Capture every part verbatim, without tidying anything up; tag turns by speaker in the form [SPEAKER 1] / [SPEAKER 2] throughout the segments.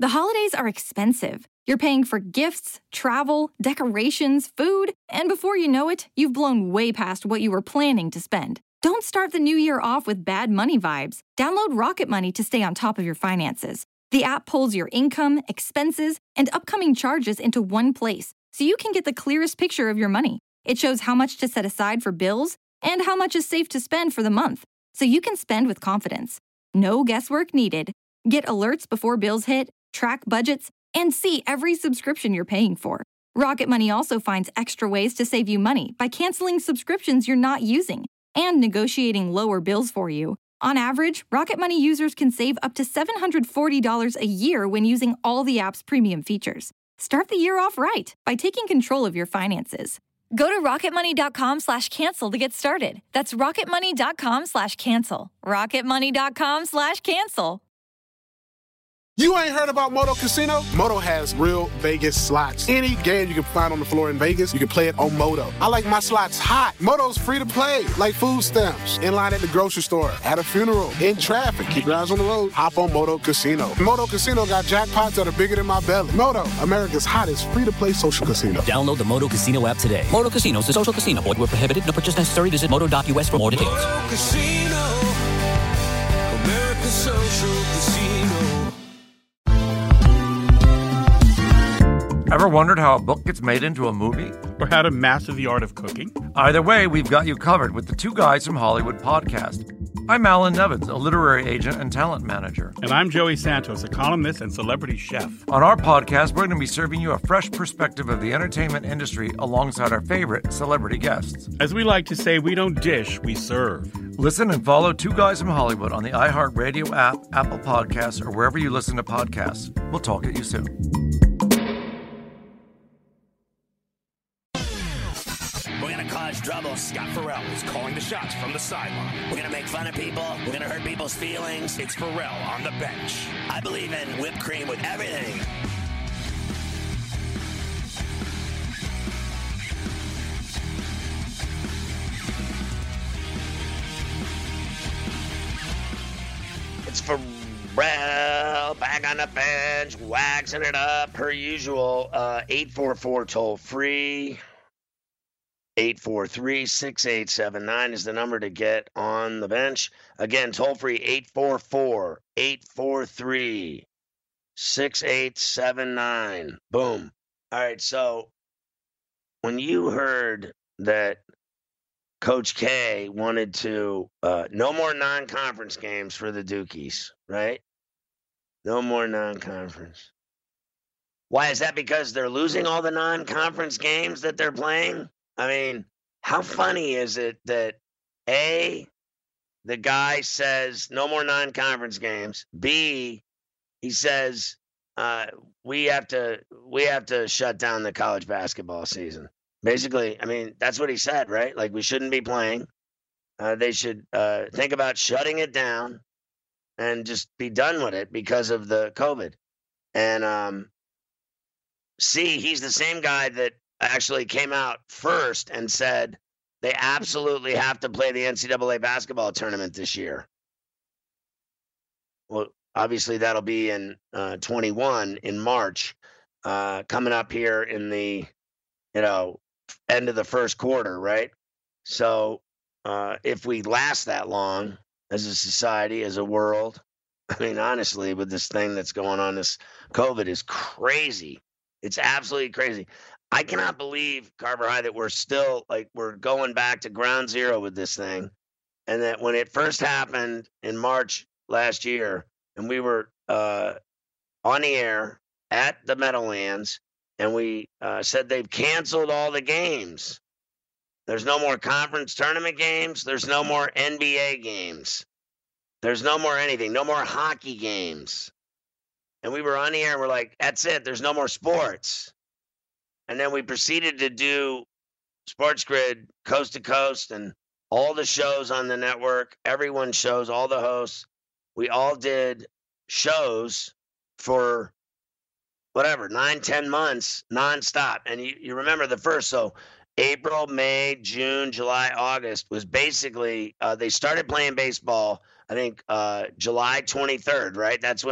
[SPEAKER 1] The holidays are expensive. You're paying for gifts, travel, decorations, food, and before you know it, you've blown way past what you were planning to spend. Don't start the new year off with bad money vibes. Download Rocket Money to stay on top of your finances. The app pulls your income, expenses, and upcoming charges into one place, so you can get the clearest picture of your money. It shows how much to set aside for bills and how much is safe to spend for the month, so you can spend with confidence. No guesswork needed. Get alerts before bills hit, track budgets, and see every subscription you're paying for. Rocket Money also finds extra ways to save you money by canceling subscriptions you're not using and negotiating lower bills for you. On average, Rocket Money users can save up to seven hundred forty dollars a year when using all the app's premium features. Start the year off right by taking control of your finances. Go to rocketmoney.com slash cancel to get started. That's rocketmoney.com slash cancel. rocketmoney.com slash cancel.
[SPEAKER 2] You ain't heard about Moto Casino? Moto has real Vegas slots. Any game you can find on the floor in Vegas, you can play it on Moto. I like my slots hot. Moto's free to play, like food stamps. In line at the grocery store, at a funeral, in traffic. Keep your eyes on the road. Hop on Moto Casino. Moto Casino got jackpots that are bigger than my belly. Moto, America's hottest free-to-play social casino.
[SPEAKER 3] Download the Moto Casino app today. Moto Casino is a social casino. Void where prohibited. No purchase necessary. Visit moto dot u s for more details.
[SPEAKER 4] Moto Casino. America's social casino.
[SPEAKER 5] Ever wondered how a book gets made into a movie?
[SPEAKER 6] Or how to master the art of cooking?
[SPEAKER 5] Either way, we've got you covered with the Two Guys from Hollywood podcast. I'm Alan Nevins, a literary agent and talent manager.
[SPEAKER 6] And I'm Joey Santos, a columnist and celebrity chef.
[SPEAKER 5] On our podcast, we're going to be serving you a fresh perspective of the entertainment industry alongside our favorite celebrity guests.
[SPEAKER 6] As we like to say, we don't dish, we serve.
[SPEAKER 5] Listen and follow Two Guys from Hollywood on the iHeartRadio app, Apple Podcasts, or wherever you listen to podcasts. We'll talk at you soon.
[SPEAKER 7] Trouble. Scott Farrell is calling the shots from the sideline. We're going to make fun of people. We're going to hurt people's feelings. It's Farrell on the bench. I believe in whipped cream with everything. It's Farrell back on the bench, waxing it up per usual. Uh, eight four four toll free. eight four three, six eight seven nine is the number to get on the bench. Again, toll free eight four four, eight four three, six eight seven nine. Boom. All right, so when you heard that Coach K wanted to, uh, no more non-conference games for the Dukies, right? No more non-conference. Why is that? Because they're losing all the non-conference games that they're playing? I mean, how funny is it that, A, the guy says no more non-conference games. B, he says uh, we have to we have to shut down the college basketball season. Basically, I mean, that's what he said, right? Like, we shouldn't be playing. Uh, they should uh, think about shutting it down and just be done with it because of the COVID. And um, C, he's the same guy that actually came out first and said they absolutely have to play the N C double A basketball tournament this year. Well, obviously that'll be in uh, twenty-one in March, uh, coming up here in the, you know, end of the first quarter, right? So uh, if we last that long as a society, as a world, I mean, honestly, with this thing that's going on, this COVID is crazy. It's absolutely crazy. I cannot believe, Carver High, that we're still, like, we're going back to ground zero with this thing. And that when it first happened in March last year, and we were uh, on the air at the Meadowlands, and we uh, said they've canceled all the games. There's no more conference tournament games. There's no more N B A games. There's no more anything. No more hockey games. And we were on the air, and we're like, that's it. There's no more sports. And then we proceeded to do Sports Grid coast to coast and all the shows on the network, everyone's shows, all the hosts. We all did shows for whatever, nine, ten months nonstop. And you, you remember the first, so April, May, June, July, August was basically, uh, they started playing baseball, I think uh, July twenty-third, right? That's when it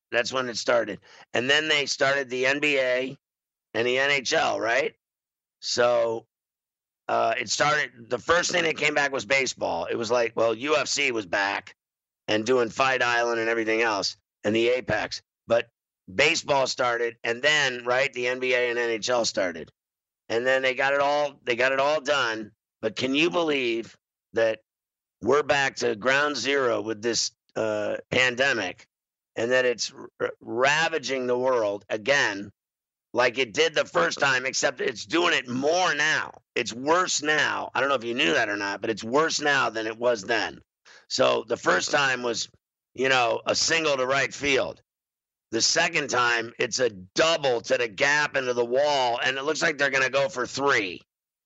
[SPEAKER 7] That's when it started. And then they started the N B A and the N H L, right? So uh, it started, the first thing that came back was baseball. It was like, well, U F C was back and doing Fight Island and everything else and the Apex. But baseball started, and then, right, the N B A and N H L started. And then they got it all, they got it all done. But can you believe that we're back to ground zero with this uh, pandemic, and that it's r- ravaging the world again like it did the first time, except it's doing it more now. It's worse now. I don't know if you knew that or not, but it's worse now than it was then. So the first time was, you know, a single to right field. The second time, it's a double to the gap into the wall, and it looks like they're going to go for three.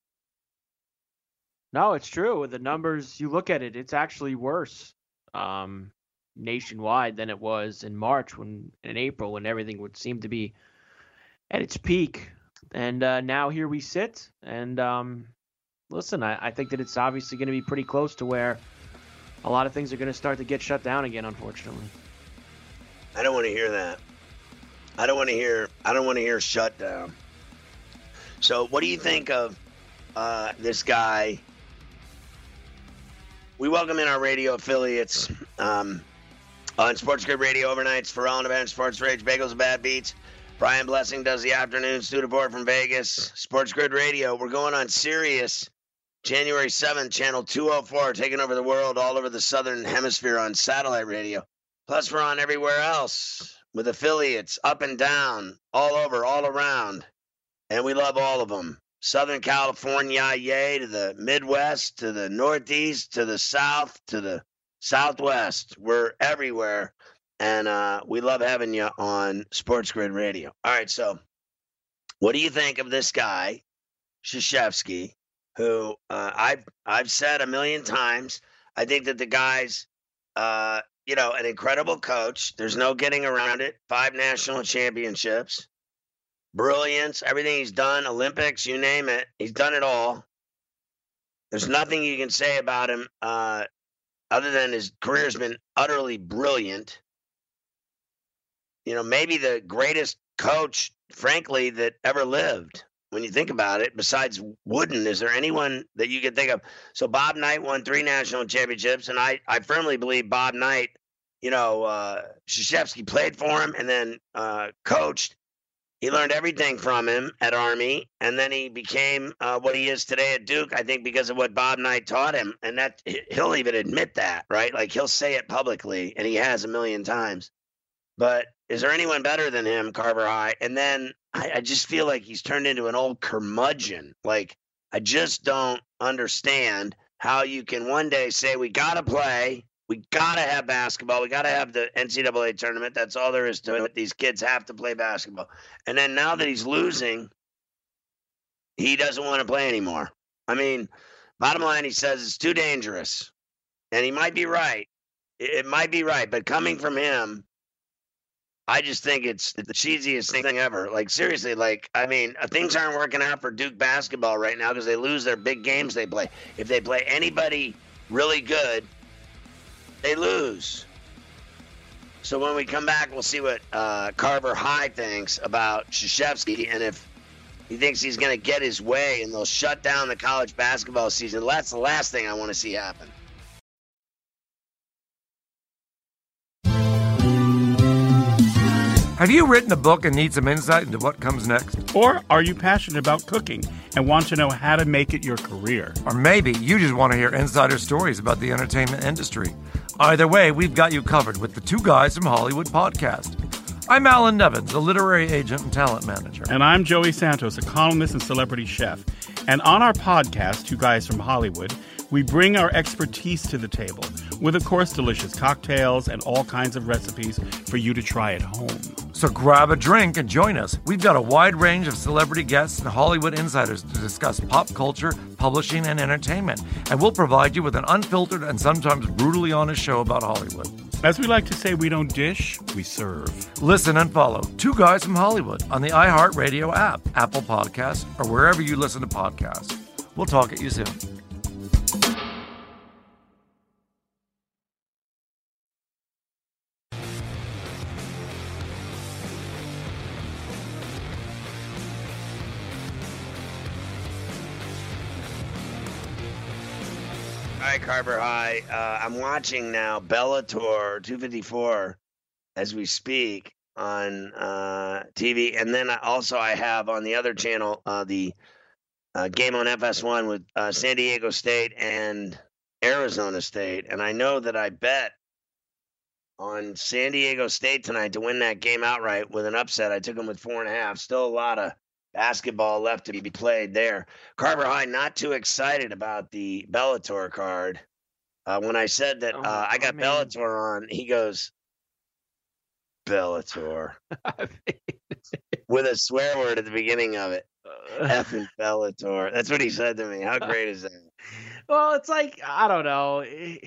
[SPEAKER 8] No, it's true. The numbers, you look at it, it's actually worse um, nationwide than it was in March, when in April, when everything would seem to be at its peak. And uh, now here we sit. And um, listen, I, I think that it's obviously going to be pretty close to where a lot of things are going to start to get shut down again, unfortunately.
[SPEAKER 7] I don't want to hear that. I don't want to hear. I don't want to hear shut down. So, what do you think of uh, this guy? We welcome in our radio affiliates um, on Sports Grid Radio overnights. Pharrell and Event, Sports Rage, Bagels and Bad Beats. Brian Blessing does the afternoon. Stu DeBoer from Vegas. Sports Grid Radio. We're going on Sirius, January seventh, channel two oh four, taking over the world, all over the southern hemisphere on satellite radio. Plus, we're on everywhere else with affiliates, up and down, all over, all around. And we love all of them. Southern California, yay, to the Midwest, to the Northeast, to the South, to the Southwest. We're everywhere. And uh, we love having you on Sports Grid Radio. All right, so what do you think of this guy, Krzyzewski, who uh, I've, I've said a million times, I think that the guy's, uh, you know, an incredible coach. There's no getting around it. Five national championships. Brilliance, everything he's done, Olympics, you name it. He's done it all. There's nothing you can say about him uh, other than his career's been utterly brilliant. You know, maybe the greatest coach, frankly, that ever lived. When you think about it, besides Wooden, is there anyone that you could think of? So Bob Knight won three national championships, and I, I firmly believe Bob Knight, you know, uh, Krzyzewski played for him and then uh, coached. He learned everything from him at Army, and then he became uh, what he is today at Duke, I think, because of what Bob Knight taught him. And that he'll even admit that, right? Like, he'll say it publicly, and he has a million times. But is there anyone better than him, Carver High? And then I, I just feel like he's turned into an old curmudgeon. Like, I just don't understand how you can one day say, we got to play. We got to have basketball. We got to have the N C double A tournament. That's all there is to it. These kids have to play basketball. And then now that he's losing, he doesn't want to play anymore. I mean, bottom line, he says it's too dangerous. And he might be right. It might be right. But coming from him, I just think it's the cheesiest thing ever. Like, seriously, like, I mean, things aren't working out for Duke basketball right now because they lose their big games they play. If they play anybody really good, they lose. So when we come back, we'll see what uh, Carver High thinks about Krzyzewski, and if he thinks he's going to get his way and they'll shut down the college basketball season. That's the last thing I want to see happen.
[SPEAKER 5] Have you written a book and need some insight into what comes next?
[SPEAKER 6] Or are you passionate about cooking and want to know how to make it your career?
[SPEAKER 5] Or maybe you just want to hear insider stories about the entertainment industry. Either way, we've got you covered with the Two Guys from Hollywood podcast. I'm Alan Nevins, a literary agent and talent manager.
[SPEAKER 6] And I'm Joey Santos, a columnist and celebrity chef. And on our podcast, Two Guys from Hollywood, we bring our expertise to the table with, of course, delicious cocktails and all kinds of recipes for you to try at home.
[SPEAKER 5] So grab a drink and join us. We've got a wide range of celebrity guests and Hollywood insiders to discuss pop culture, publishing, and entertainment. And we'll provide you with an unfiltered and sometimes brutally honest show about Hollywood.
[SPEAKER 6] As we like to say, we don't dish, we serve.
[SPEAKER 5] Listen and follow Two Guys from Hollywood on the iHeartRadio app, Apple Podcasts, or wherever you listen to podcasts. We'll talk at you soon.
[SPEAKER 7] right, Carver High. Uh, I'm watching now Bellator two fifty-four as we speak on uh, T V, and then I, also I have on the other channel uh, the uh, game on F S one with uh, San Diego State and Arizona State, and I know that I bet on San Diego State tonight to win that game outright with an upset. I took them with four and a half. Still a lot of basketball left to be played there. Carver High not too excited about the Bellator card. Uh, when I said that uh, oh, I got man. Bellator on, he goes, Bellator. With a swear word at the beginning of it. Effing Bellator. That's what he said to me. How great is that?
[SPEAKER 8] Well, it's like, I don't know.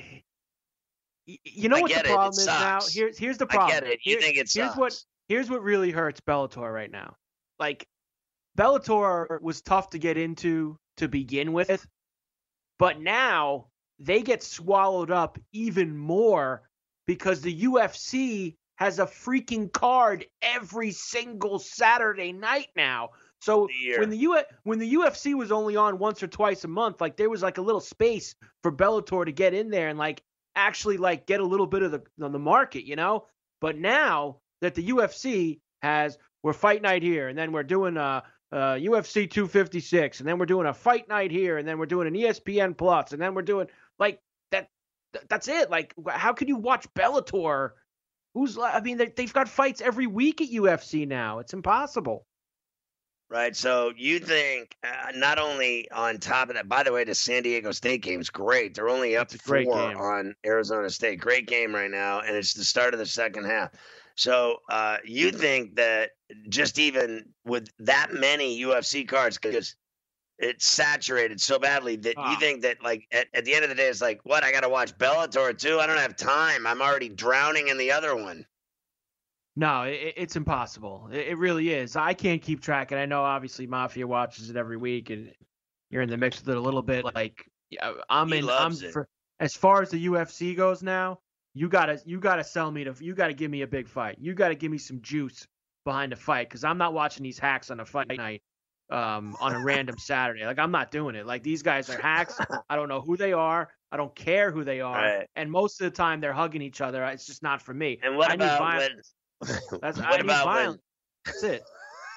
[SPEAKER 8] You know
[SPEAKER 7] I
[SPEAKER 8] what the
[SPEAKER 7] it.
[SPEAKER 8] problem
[SPEAKER 7] It
[SPEAKER 8] is now? Here's here's the problem.
[SPEAKER 7] I get it. You
[SPEAKER 8] Here,
[SPEAKER 7] think it sucks.
[SPEAKER 8] Here's what, here's what really hurts Bellator right now. Like, Bellator was tough to get into to begin with, but now they get swallowed up even more because the U F C has a freaking card every single Saturday night now. So when the U when the U F C was only on once or twice a month, like there was like a little space for Bellator to get in there and like actually like get a little bit of the on the market, you know. But now that the U F C has, we're fight night here, and then we're doing a. Uh, U F C two fifty-six, and then we're doing a fight night here, and then we're doing an E S P N Plus, and then we're doing like that. Th- that's it. Like, how can you watch Bellator? Who's? I mean, they, they've got fights every week at U F C now. It's impossible.
[SPEAKER 7] Right. So you think uh, not only on top of that, by the way, the San Diego State game's great. They're only up four on Arizona State. Great game right now, and it's the start of the second half. So uh, you think that just even with that many U F C cards, because it's saturated so badly, that ah. you think that like at, at the end of the day, it's like, what, I got to watch Bellator too? I don't have time. I'm already drowning in the other one.
[SPEAKER 8] No, it, it's impossible. It, it really is. I can't keep track. And I know obviously Mafia watches it every week and you're in the mix with it a little bit. Like I'm
[SPEAKER 7] he
[SPEAKER 8] in,
[SPEAKER 7] loves
[SPEAKER 8] I'm
[SPEAKER 7] it.
[SPEAKER 8] For, as far as the U F C goes now, You gotta, you gotta sell me to. You gotta give me a big fight. You gotta give me some juice behind the fight, because I'm not watching these hacks on a fight night, um, on a random Saturday. Like I'm not doing it. Like these guys are hacks. I don't know who they are. I don't care who they are.
[SPEAKER 7] Right.
[SPEAKER 8] And most of the time they're hugging each other. It's just not for me.
[SPEAKER 7] And what
[SPEAKER 8] I
[SPEAKER 7] about
[SPEAKER 8] need violence.
[SPEAKER 7] when?
[SPEAKER 8] That's,
[SPEAKER 7] what
[SPEAKER 8] I need
[SPEAKER 7] about
[SPEAKER 8] violence.
[SPEAKER 7] when?
[SPEAKER 8] That's it.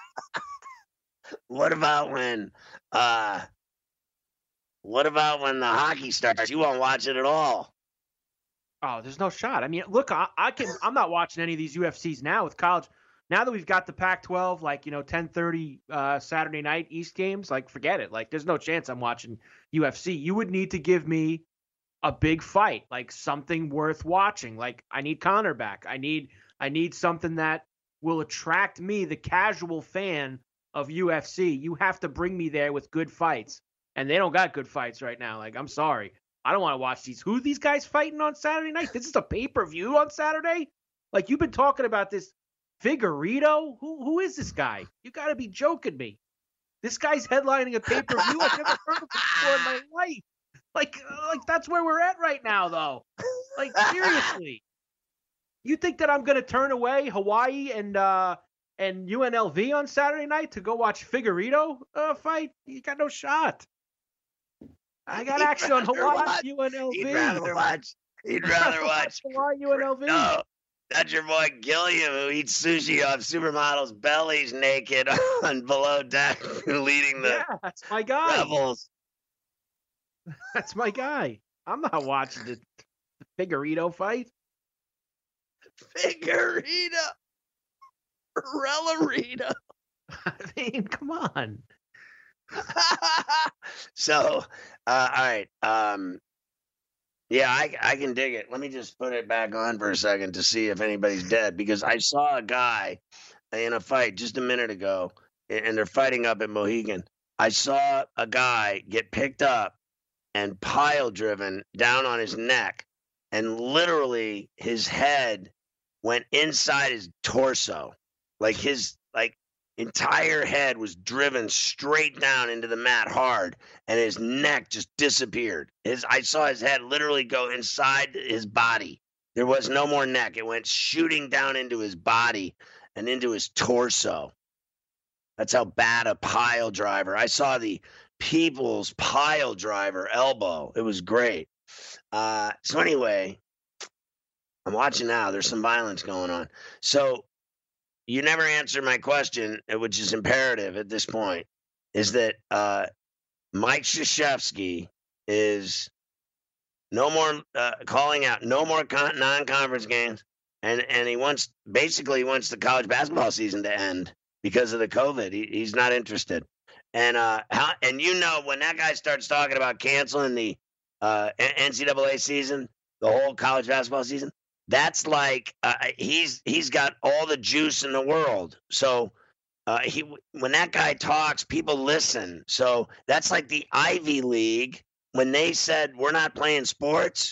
[SPEAKER 7] What about when? Uh, what about when the hockey starts? You won't watch it at all.
[SPEAKER 8] Oh, there's no shot. I mean, look, I, I can. I'm not watching any of these U F Cs now with college. Now that we've got the Pac twelve, like, you know, ten thirty uh, Saturday night East games, like, forget it. Like, there's no chance I'm watching U F C. You would need to give me a big fight, like something worth watching. Like, I need Conor back. I need, I need something that will attract me, the casual fan of U F C. You have to bring me there with good fights, and they don't got good fights right now. Like, I'm sorry. I don't want to watch these. Who are these guys fighting on Saturday night? This is a pay-per-view on Saturday? Like, you've been talking about this Figueiredo? Who Who is this guy? You got to be joking me. This guy's headlining a pay-per-view? I've never heard of him before in my life. Like, like that's where we're at right now, though. Like, seriously. You think that I'm going to turn away Hawaii and uh, and U N L V on Saturday night to go watch Figueiredo uh, fight? You got no shot. I got
[SPEAKER 7] He'd
[SPEAKER 8] action on Hawaii
[SPEAKER 7] watch,
[SPEAKER 8] U N L V.
[SPEAKER 7] He'd rather watch. He'd rather watch
[SPEAKER 8] Hawaii U N L V.
[SPEAKER 7] No, that's your boy Gilliam, who eats sushi off supermodels' bellies naked on Below Deck, leading the
[SPEAKER 8] yeah, that's my guy.
[SPEAKER 7] Rebels.
[SPEAKER 8] That's my guy. I'm not watching the, the Figueiredo fight.
[SPEAKER 7] Figueiredo. Rellerito.
[SPEAKER 8] I mean, come on.
[SPEAKER 7] So, uh, all right. Um, yeah, I, I can dig it. Let me just put it back on for a second to see if anybody's dead, because I saw a guy in a fight just a minute ago, and they're fighting up at Mohegan. I saw a guy get picked up and pile driven down on his neck, and literally his head went inside his torso. Like his, like, entire head was driven straight down into the mat hard, and his neck just disappeared. His I saw his head literally go inside his body. There was no more neck. It went shooting down into his body and into his torso. That's how bad a pile driver. I saw the People's pile driver elbow. It was great. Uh, so anyway, I'm watching now. There's some violence going on. So you never answered my question, which is imperative at this point, is that uh, Mike Krzyzewski is no more uh, calling out, no more con- non-conference games, and and he wants basically wants the college basketball season to end because of the COVID. He, he's not interested. And uh, how, and you know when that guy starts talking about canceling the uh, N C double A season, the whole college basketball season, that's like uh, he's he's got all the juice in the world. So uh, he when that guy talks, people listen. So that's like the Ivy League when they said we're not playing sports,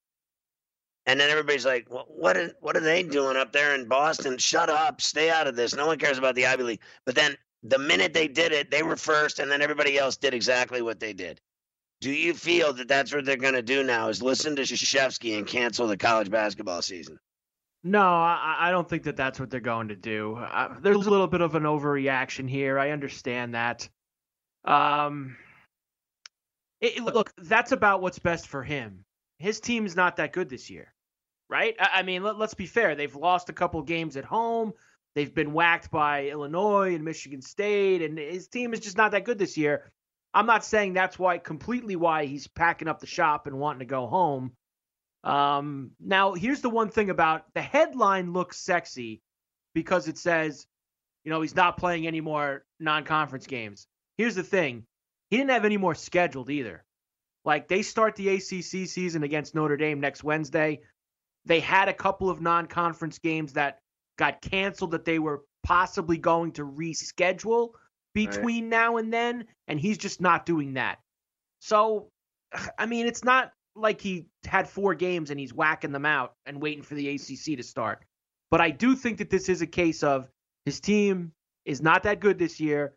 [SPEAKER 7] and then everybody's like, well, what are, what are they doing up there in Boston? Shut up, stay out of this. No one cares about the Ivy League. But then the minute they did it, they were first, and then everybody else did exactly what they did. Do you feel that that's what they're going to do now, is listen to Krzyzewski and cancel the college basketball season?
[SPEAKER 8] No, I, I don't think that that's what they're going to do. I, there's a little bit of an overreaction here. I understand that. Um, it, look, that's about what's best for him. His team is not that good this year, right? I, I mean, let, let's be fair. They've lost a couple games at home. They've been whacked by Illinois and Michigan State, and his team is just not that good this year. I'm not saying that's why completely why he's packing up the shop and wanting to go home. Um, now, here's the one thing about the headline looks sexy because it says, you know, he's not playing any more non-conference games. Here's the thing. He didn't have any more scheduled either. Like, they start the A C C season against Notre Dame next Wednesday. They had a couple of non-conference games that got canceled that they were possibly going to reschedule between right. now and then, and he's just not doing that. So, I mean, it's not like he had four games and he's whacking them out and waiting for the A C C to start. But I do think that this is a case of his team is not that good this year.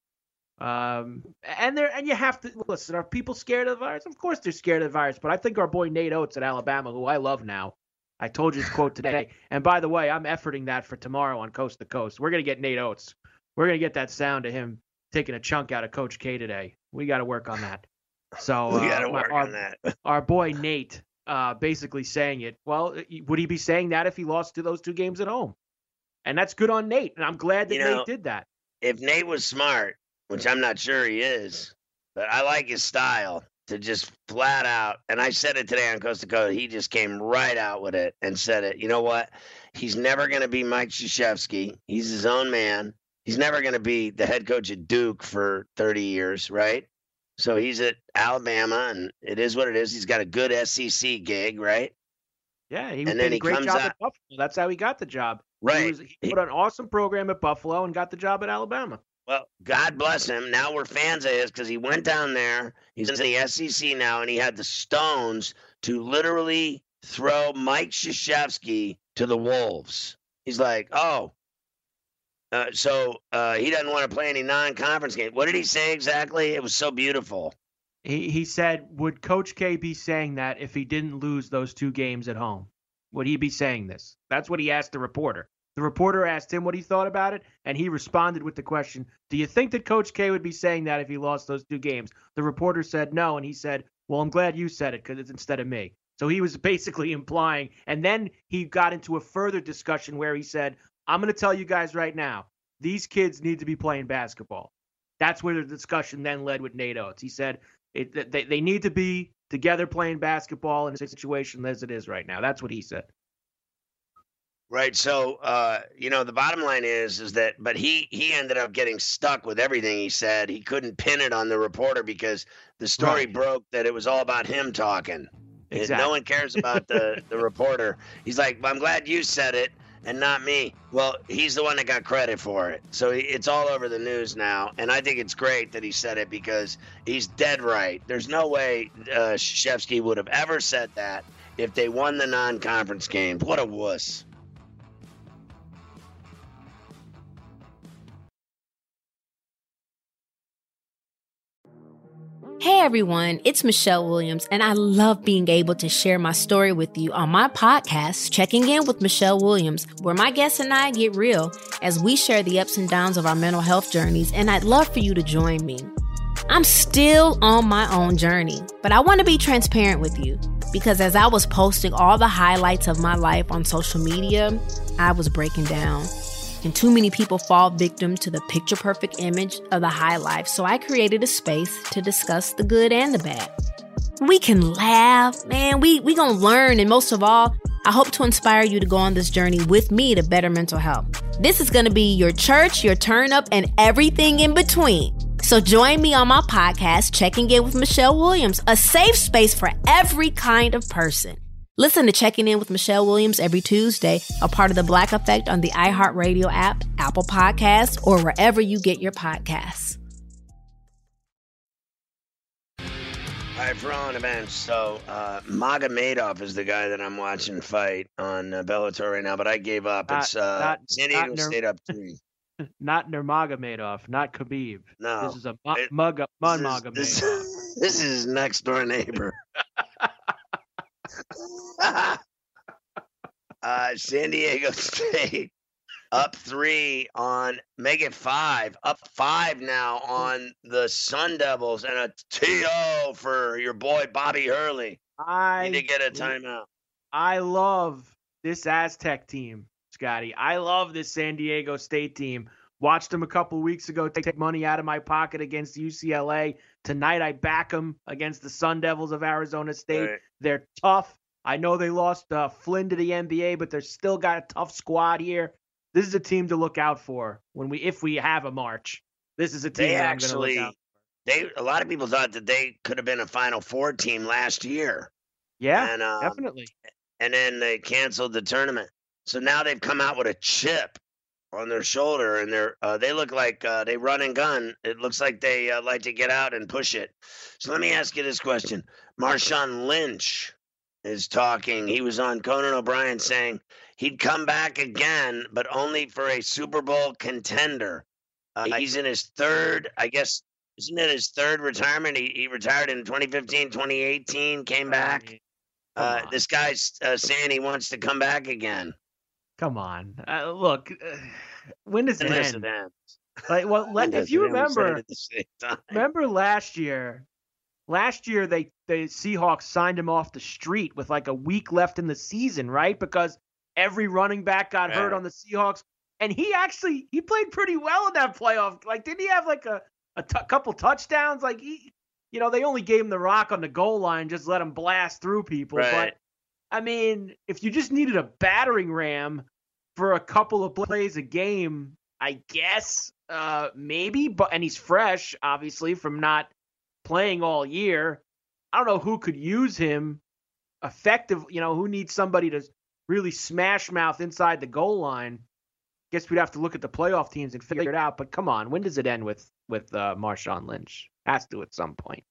[SPEAKER 8] Um, and there, and you have to listen. Are people scared of the virus? Of course they're scared of the virus. But I think our boy Nate Oates at Alabama, who I love now, I told you his quote today. And by the way, I'm efforting that for tomorrow on Coast to Coast. We're gonna get Nate Oates. We're gonna get that sound of him taking a chunk out of Coach K today. We got to work on that. So
[SPEAKER 7] we got to
[SPEAKER 8] uh,
[SPEAKER 7] work
[SPEAKER 8] our,
[SPEAKER 7] on that.
[SPEAKER 8] Our boy Nate, uh, basically saying it. Well, would he be saying that if he lost to those two games at home? And that's good on Nate. And I'm glad that
[SPEAKER 7] you know,
[SPEAKER 8] Nate did that.
[SPEAKER 7] If Nate was smart, which I'm not sure he is, but I like his style to just flat out. And I said it today on Coast to Coast. He just came right out with it and said it. You know what? He's never going to be Mike Krzyzewski. He's his own man. He's never going to be the head coach at Duke for thirty years, right? So he's at Alabama, and it is what it is. He's got a good S E C gig, right?
[SPEAKER 8] Yeah, he
[SPEAKER 7] and
[SPEAKER 8] did
[SPEAKER 7] then
[SPEAKER 8] a
[SPEAKER 7] he
[SPEAKER 8] great
[SPEAKER 7] comes
[SPEAKER 8] job
[SPEAKER 7] out,
[SPEAKER 8] at Buffalo. That's how he got the job.
[SPEAKER 7] Right.
[SPEAKER 8] He, was, he put an awesome program at Buffalo and got the job at Alabama.
[SPEAKER 7] Well, God bless him. Now we're fans of his because he went down there. He's in the S E C now, and he had the stones to literally throw Mike Krzyzewski to the wolves. He's like, oh, uh, so uh, he doesn't want to play any non-conference games. What did he say exactly? It was so beautiful.
[SPEAKER 8] He he said, would Coach K be saying that if he didn't lose those two games at home? Would he be saying this? That's what he asked the reporter. The reporter asked him what he thought about it, and he responded with the question, do you think that Coach K would be saying that if he lost those two games? The reporter said no, and he said, well, I'm glad you said it because it's instead of me. So he was basically implying, and then he got into a further discussion where he said, I'm going to tell you guys right now, these kids need to be playing basketball. That's where the discussion then led with Nate Oates. He said it, they, they need to be together playing basketball in a situation as it is right now. That's what he said.
[SPEAKER 7] Right. So, uh, you know, the bottom line is, is that, but he, he ended up getting stuck with everything he said. He couldn't pin it on the reporter because the story
[SPEAKER 8] right.
[SPEAKER 7] broke that it was all about him talking.
[SPEAKER 8] Exactly.
[SPEAKER 7] No one cares about the, the reporter. He's like, well, I'm glad you said it and not me. Well, he's the one that got credit for it. So it's all over the news now. And I think it's great that he said it because he's dead right. There's no way uh, Krzyzewski would have ever said that if they won the non-conference games. What a wuss.
[SPEAKER 9] Hey everyone, it's Michelle Williams, and I love being able to share my story with you on my podcast, Checking In with Michelle Williams, where my guests and I get real as we share the ups and downs of our mental health journeys, and I'd love for you to join me. I'm still on my own journey, but I want to be transparent with you. because as I was posting all the highlights of my life on social media, I was breaking down. And too many people fall victim to the picture-perfect image of the high life, so I created a space to discuss the good and the bad. We can laugh, man, we we gonna learn, and most of all, I hope to inspire you to go on this journey with me to better mental health. This is gonna be your church, your turn up, and everything in between. So join me on my podcast, Checking In with Michelle Williams, a safe space for every kind of person. Listen to Checking In with Michelle Williams every Tuesday, a part of the Black Effect on the iHeartRadio app, Apple Podcasts, or wherever you get your podcasts.
[SPEAKER 7] All right, for on events. So, uh, Magomedov is the guy that I'm watching fight on uh, Bellator right now, but I gave up.
[SPEAKER 8] Not,
[SPEAKER 7] it's uh,
[SPEAKER 8] not,
[SPEAKER 7] San Diego
[SPEAKER 8] not
[SPEAKER 7] State up three.
[SPEAKER 8] Not Nurmagomedov, not Khabib.
[SPEAKER 7] No.
[SPEAKER 8] This is a Ma-
[SPEAKER 7] it,
[SPEAKER 8] Mug-
[SPEAKER 7] this,
[SPEAKER 8] Magomedov.
[SPEAKER 7] is, this, this is next door neighbor. uh, San Diego State up three on, make it five, up five now on the Sun Devils, and a T O for your boy Bobby Hurley.
[SPEAKER 8] I
[SPEAKER 7] need to get a timeout.
[SPEAKER 8] I love this Aztec team, Scotty. I love this San Diego State team. Watched them a couple weeks ago take money out of my pocket against U C L A. Tonight I back them against the Sun Devils of Arizona State.
[SPEAKER 7] Right.
[SPEAKER 8] They're tough. I know they lost uh, Flynn to the N B A, but they're still got a tough squad here. This is a team to look out for when we, if we have a March. This is a team
[SPEAKER 7] They
[SPEAKER 8] that
[SPEAKER 7] actually,
[SPEAKER 8] I'm going to look out
[SPEAKER 7] they a lot of people thought that they could have been a Final Four team last year.
[SPEAKER 8] Yeah,
[SPEAKER 7] and, um,
[SPEAKER 8] definitely.
[SPEAKER 7] And then they canceled the tournament, so now they've come out with a chip on their shoulder, and they're uh, they look like uh, they run and gun. It looks like they uh, like to get out and push it. So let me ask you this question: Marshawn Lynch is talking. He was on Conan O'Brien saying he'd come back again, but only for a Super Bowl contender. Uh, he's in his third, I guess, isn't it his third retirement? He, he retired in twenty fifteen, twenty eighteen, came back. Uh, this guy's uh, saying he wants to come back again.
[SPEAKER 8] Come on. Uh, look, uh, when does it
[SPEAKER 7] When
[SPEAKER 8] end?
[SPEAKER 7] does it end?
[SPEAKER 8] Like, well, let,
[SPEAKER 7] When
[SPEAKER 8] if
[SPEAKER 7] does
[SPEAKER 8] you
[SPEAKER 7] it end? We said it
[SPEAKER 8] remember,
[SPEAKER 7] at the same time.
[SPEAKER 8] remember last year, last year they the Seahawks signed him off the street with like a week left in the season, right? Because every running back got hurt
[SPEAKER 7] Right.
[SPEAKER 8] on the Seahawks, and he actually he played pretty well in that playoff. Like, didn't he have like a a t- couple touchdowns? Like he, you know, they only gave him the rock on the goal line, just let him blast through people.
[SPEAKER 7] Right.
[SPEAKER 8] But I mean, if you just needed a battering ram for a couple of plays a game, I guess uh, maybe. But and he's fresh, obviously, from not playing all year. I don't know who could use him effective. You know, who needs somebody to really smash mouth inside the goal line? Guess we'd have to look at the playoff teams and figure it out. But come on, when does it end with with uh, Marshawn Lynch? Has to at some point.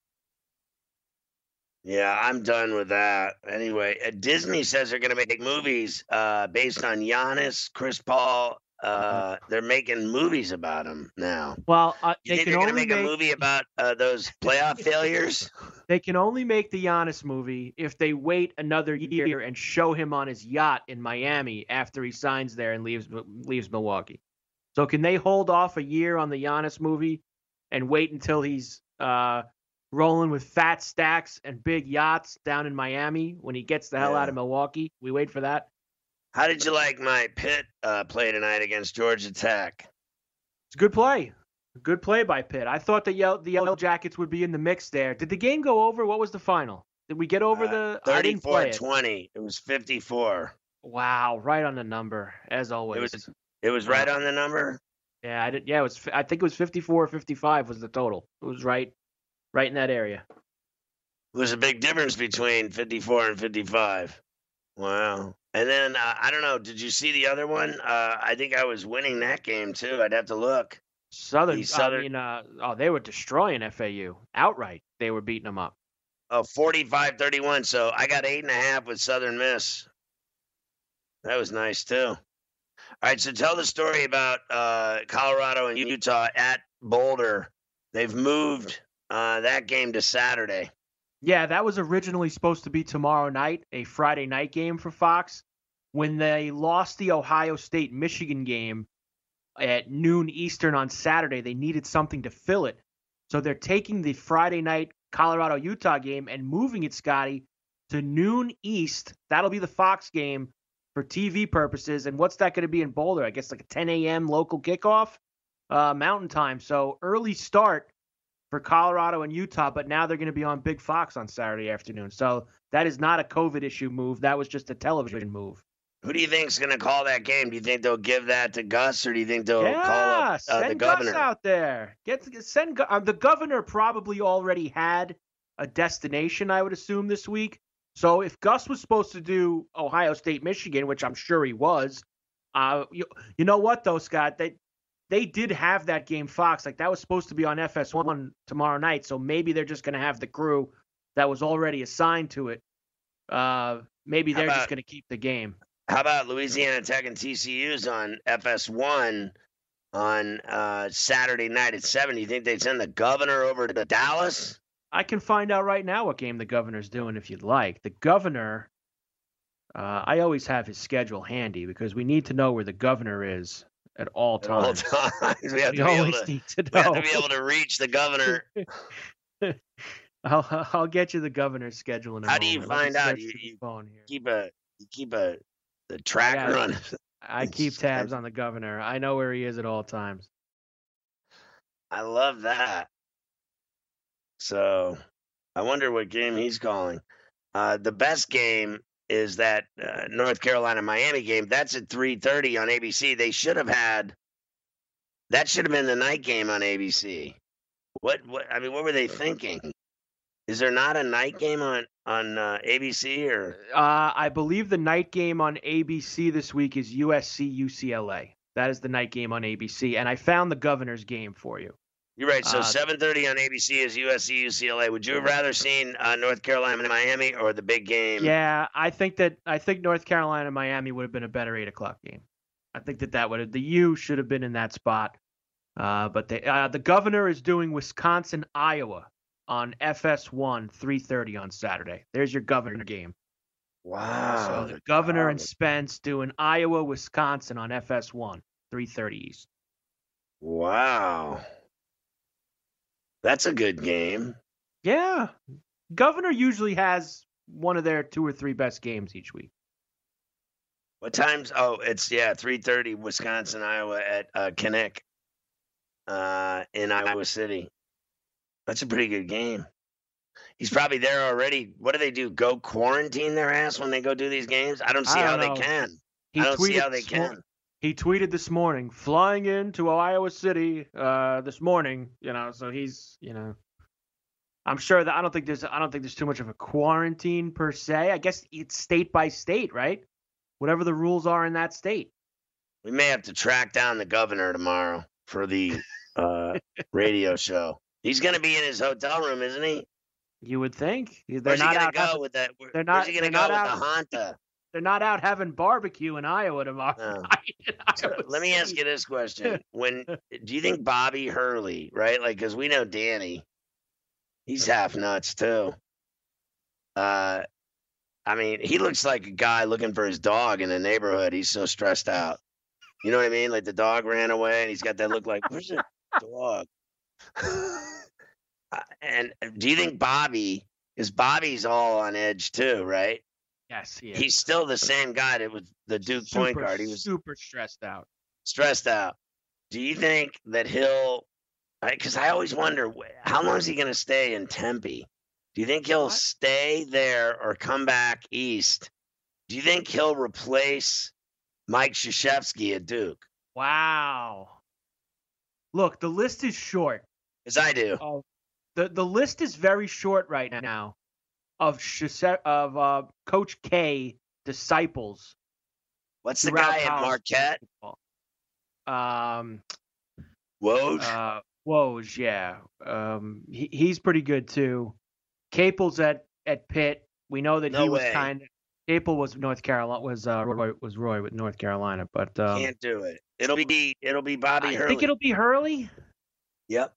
[SPEAKER 7] Yeah, I'm done with that. Anyway, uh, Disney says they're going to make movies uh, based on Giannis, Chris Paul. Uh, they're making movies about him now.
[SPEAKER 8] Well, uh,
[SPEAKER 7] You
[SPEAKER 8] they
[SPEAKER 7] think
[SPEAKER 8] can
[SPEAKER 7] they're going to
[SPEAKER 8] only
[SPEAKER 7] make,
[SPEAKER 8] make
[SPEAKER 7] a movie about uh, those playoff failures?
[SPEAKER 8] They can only make the Giannis movie if they wait another year and show him on his yacht in Miami after he signs there and leaves leaves Milwaukee. So can they hold off a year on the Giannis movie and wait until he's uh, rolling with fat stacks and big yachts down in Miami when he gets the hell
[SPEAKER 7] Yeah.
[SPEAKER 8] out of Milwaukee? We wait for that.
[SPEAKER 7] How did you like my Pitt uh, play tonight against Georgia Tech?
[SPEAKER 8] It's a good play. Good play by Pitt. I thought the Yellow, the Yellow Jackets would be in the mix there. Did the game go over? What was the final? Did we get over
[SPEAKER 7] Uh,
[SPEAKER 8] the I didn't play
[SPEAKER 7] thirty-four
[SPEAKER 8] it.
[SPEAKER 7] twenty. It was fifty-four.
[SPEAKER 8] Wow, right on the number as always.
[SPEAKER 7] It was it was right on the number.
[SPEAKER 8] Yeah, I did. Yeah, it was. I think it was fifty-four or fifty-five was the total. It was right, right in that area.
[SPEAKER 7] There's a big difference between fifty-four and fifty-five. Wow. And then uh, I don't know. Did you see the other one? Uh, I think I was winning that game too. I'd have to look.
[SPEAKER 8] Southern.
[SPEAKER 7] The Southern-
[SPEAKER 8] I mean, uh, oh, they were destroying F A U outright. They were beating them up.
[SPEAKER 7] Oh, forty-five thirty-one. So I got eight and a half with Southern Miss. That was nice too. All right. So tell the story about uh, Colorado and Utah at Boulder. They've moved uh, that game to Saturday.
[SPEAKER 8] Yeah, that was originally supposed to be tomorrow night, a Friday night game for Fox. When they lost the Ohio State-Michigan game at noon Eastern on Saturday, they needed something to fill it. So they're taking the Friday night Colorado-Utah game and moving it, Scotty, to noon East. That'll be the Fox game for T V purposes. And what's that going to be in Boulder? I guess like a ten a.m. local kickoff, uh, Mountain Time. So early start for Colorado and Utah, but now they're going to be on Big Fox on Saturday afternoon. So that is not a COVID issue move. That was just a television move.
[SPEAKER 7] Who do you think's going to call that game? Do you think they'll give that to Gus, or do you think they'll
[SPEAKER 8] yeah,
[SPEAKER 7] call up uh,
[SPEAKER 8] send
[SPEAKER 7] the governor
[SPEAKER 8] Gus out there? Get send uh, the governor probably already had a destination, I would assume, this week. So if Gus was supposed to do Ohio State, Michigan, which I'm sure he was, uh, you, you know what though, Scott? They they did have that game Fox. Like that was supposed to be on F S one tomorrow night. So maybe they're just going to have the crew that was already assigned to it. Uh, maybe they're about, just going to keep the game.
[SPEAKER 7] How about Louisiana Tech and T C U's on F S one on uh, Saturday night at seven? Do you think they'd send the governor over to Dallas?
[SPEAKER 8] I can find out right now what game the governor's doing if you'd like. The governor, uh, I always have his schedule handy because we need to know where the governor is at all times.
[SPEAKER 7] At all times. We, have
[SPEAKER 8] we
[SPEAKER 7] to be
[SPEAKER 8] always
[SPEAKER 7] able to,
[SPEAKER 8] need to know.
[SPEAKER 7] We have to be able to reach the governor.
[SPEAKER 8] I'll I'll get you the governor's schedule in a
[SPEAKER 7] How
[SPEAKER 8] moment.
[SPEAKER 7] do you find out? You, you keep a you keep a the tracker
[SPEAKER 8] I
[SPEAKER 7] on.
[SPEAKER 8] I keep tabs on the governor. I know where he is at all times.
[SPEAKER 7] I love that. So I wonder what game he's calling. Uh, the best game is that uh, North Carolina-Miami game. That's at three thirty on A B C. They should have had – that should have been the night game on A B C. What, what – I mean, what were they thinking? Is there not a night game on, on uh, A B C? or?
[SPEAKER 8] Uh, I believe the night game on A B C this week is U S C U C L A. That is the night game on A B C, and I found the governor's game for you.
[SPEAKER 7] You're right. So
[SPEAKER 8] uh,
[SPEAKER 7] seven thirty on A B C is U S C U C L A. Would you have rather seen uh, North Carolina and Miami or the big game?
[SPEAKER 8] Yeah, I think that I think North Carolina and Miami would have been a better eight o'clock game. I think that that would have, the U should have been in that spot. Uh, but they, uh, the governor is doing Wisconsin, Iowa on F S one, three thirty on Saturday. There's your governor game.
[SPEAKER 7] Wow.
[SPEAKER 8] So the governor wow. and Spence doing Iowa, Wisconsin on F S one, three thirty East.
[SPEAKER 7] Wow. That's a good game.
[SPEAKER 8] Yeah. Governor usually has one of their two or three best games each week.
[SPEAKER 7] What times? Oh, it's, yeah, three thirty Wisconsin, Iowa at uh, Kinnick uh, in Iowa City. That's a pretty good game. He's probably there already. What do they do? Go quarantine their ass when they go do these games? I don't see
[SPEAKER 8] I
[SPEAKER 7] how
[SPEAKER 8] don't
[SPEAKER 7] they
[SPEAKER 8] know.
[SPEAKER 7] can.
[SPEAKER 8] He
[SPEAKER 7] I don't see how they
[SPEAKER 8] tweeted
[SPEAKER 7] can.
[SPEAKER 8] He tweeted this morning, flying into Iowa City uh, this morning. You know, so he's, you know, I'm sure that I don't think there's, I don't think there's too much of a quarantine per se. I guess it's state by state, right? Whatever the rules are in that state.
[SPEAKER 7] We may have to track down the governor tomorrow for the uh, radio show. He's going to be in his hotel room, isn't he?
[SPEAKER 8] You would think. They're
[SPEAKER 7] Where's
[SPEAKER 8] not
[SPEAKER 7] he going
[SPEAKER 8] out
[SPEAKER 7] to go
[SPEAKER 8] having,
[SPEAKER 7] with that? Where,
[SPEAKER 8] they're not,
[SPEAKER 7] where's he going to go with
[SPEAKER 8] out,
[SPEAKER 7] the Honda?
[SPEAKER 8] They're not out having barbecue in Iowa tomorrow
[SPEAKER 7] No.
[SPEAKER 8] night. in
[SPEAKER 7] So,
[SPEAKER 8] Iowa
[SPEAKER 7] let me
[SPEAKER 8] City.
[SPEAKER 7] ask you this question: When do you think Bobby Hurley, right? Like, because we know Danny, he's half nuts too. Uh, I mean, he looks like a guy looking for his dog in the neighborhood. He's so stressed out. You know what I mean? Like the dog ran away, and he's got that look like, "Where's the dog?" Uh, and do you think Bobby? Because Bobby's all on edge too, right?
[SPEAKER 8] Yes, he is.
[SPEAKER 7] He's still the same guy that was the Duke
[SPEAKER 8] super,
[SPEAKER 7] point guard. He was
[SPEAKER 8] super stressed out.
[SPEAKER 7] stressed out. Do you think that he'll – because I always wonder, how long is he going to stay in Tempe? Do you think he'll
[SPEAKER 8] What?
[SPEAKER 7] stay there or come back east? Do you think he'll replace Mike Krzyzewski at Duke?
[SPEAKER 8] Wow. Look, the list is short.
[SPEAKER 7] Because I do.
[SPEAKER 8] Of, the, the list is very short right now of Krzyze- of uh, Coach K disciples.
[SPEAKER 7] What's the
[SPEAKER 8] throughout
[SPEAKER 7] guy at
[SPEAKER 8] college
[SPEAKER 7] Marquette?
[SPEAKER 8] football. Um,
[SPEAKER 7] Woj?
[SPEAKER 8] uh, Woj, yeah. Um, he, he's pretty good too. Capel's at, at Pitt. We know that
[SPEAKER 7] No
[SPEAKER 8] he was
[SPEAKER 7] way.
[SPEAKER 8] kind of Capel was North Carolina was uh Roy, was Roy with North Carolina, but um,
[SPEAKER 7] Can't do it. It'll be it'll be Bobby
[SPEAKER 8] I
[SPEAKER 7] Hurley.
[SPEAKER 8] think it'll be Hurley.
[SPEAKER 7] Yep.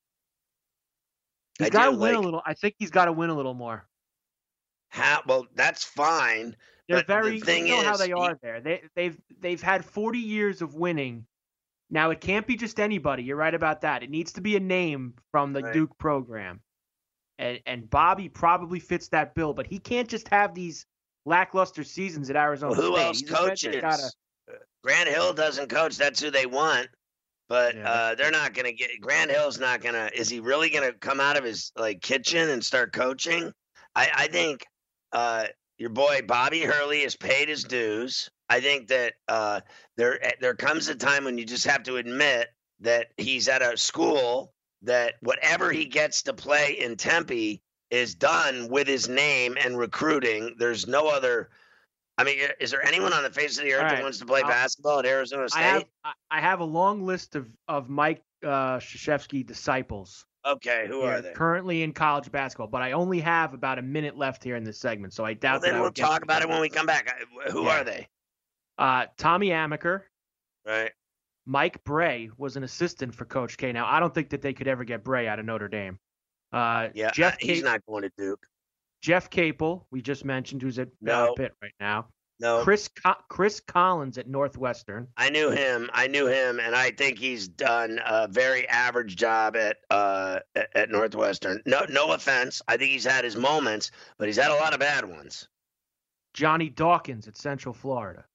[SPEAKER 8] He's
[SPEAKER 7] I
[SPEAKER 8] got to
[SPEAKER 7] do,
[SPEAKER 8] win a
[SPEAKER 7] like-
[SPEAKER 8] little. I think he's got to win a little more.
[SPEAKER 7] How, well, that's fine.
[SPEAKER 8] They're
[SPEAKER 7] but
[SPEAKER 8] very.
[SPEAKER 7] the thing
[SPEAKER 8] you know
[SPEAKER 7] is,
[SPEAKER 8] how they
[SPEAKER 7] he-
[SPEAKER 8] are there. They they've they've had forty years of winning. Now it can't be just anybody. You're right about that. It needs to be a name from the
[SPEAKER 7] Right.
[SPEAKER 8] Duke program. And and Bobby probably fits that bill, but he can't just have these lackluster seasons at Arizona
[SPEAKER 7] Well, who
[SPEAKER 8] State.
[SPEAKER 7] else
[SPEAKER 8] He's a vet that's
[SPEAKER 7] coaches?
[SPEAKER 8] gotta-
[SPEAKER 7] Grant Hill doesn't coach. That's who they want. But
[SPEAKER 8] Yeah.
[SPEAKER 7] uh, they're not going to get – Grant Hill's not going to – is he really going to come out of his, like, kitchen and start coaching? I, I think uh, your boy Bobby Hurley has paid his dues. I think that uh, there there comes a time when you just have to admit that he's at a school that whatever he gets to play in Tempe is done with his name and recruiting. There's no other – I mean, is there anyone on the face of the earth
[SPEAKER 8] All
[SPEAKER 7] that
[SPEAKER 8] right.
[SPEAKER 7] wants to play
[SPEAKER 8] I'll-
[SPEAKER 7] basketball at Arizona State?
[SPEAKER 8] I have I- I have a long list of of Mike uh, Krzyzewski disciples.
[SPEAKER 7] Okay, who
[SPEAKER 8] here,
[SPEAKER 7] are they?
[SPEAKER 8] currently in college basketball? But I only have about a minute left here in this segment, so I doubt
[SPEAKER 7] Well,
[SPEAKER 8] that
[SPEAKER 7] then
[SPEAKER 8] I
[SPEAKER 7] we'll
[SPEAKER 8] would get
[SPEAKER 7] talk
[SPEAKER 8] to
[SPEAKER 7] about it
[SPEAKER 8] them.
[SPEAKER 7] when we come back. I- Who
[SPEAKER 8] Yeah.
[SPEAKER 7] are they?
[SPEAKER 8] Uh, Tommy Amaker,
[SPEAKER 7] Right.
[SPEAKER 8] Mike Bray was an assistant for Coach K. Now I don't think that they could ever get Bray out of Notre Dame. Uh,
[SPEAKER 7] Yeah,
[SPEAKER 8] Jeff
[SPEAKER 7] uh, he's
[SPEAKER 8] Ca-
[SPEAKER 7] not going to Duke.
[SPEAKER 8] Jeff Capel, we just mentioned, who's at
[SPEAKER 7] No.
[SPEAKER 8] uh, Pitt right now.
[SPEAKER 7] No,
[SPEAKER 8] Chris Co- Chris Collins at Northwestern.
[SPEAKER 7] I knew him. I knew him, and I think he's done a very average job at uh, at, at Northwestern. No, no offense. I think he's had his moments, but he's had a lot of bad ones.
[SPEAKER 8] Johnny Dawkins at Central Florida.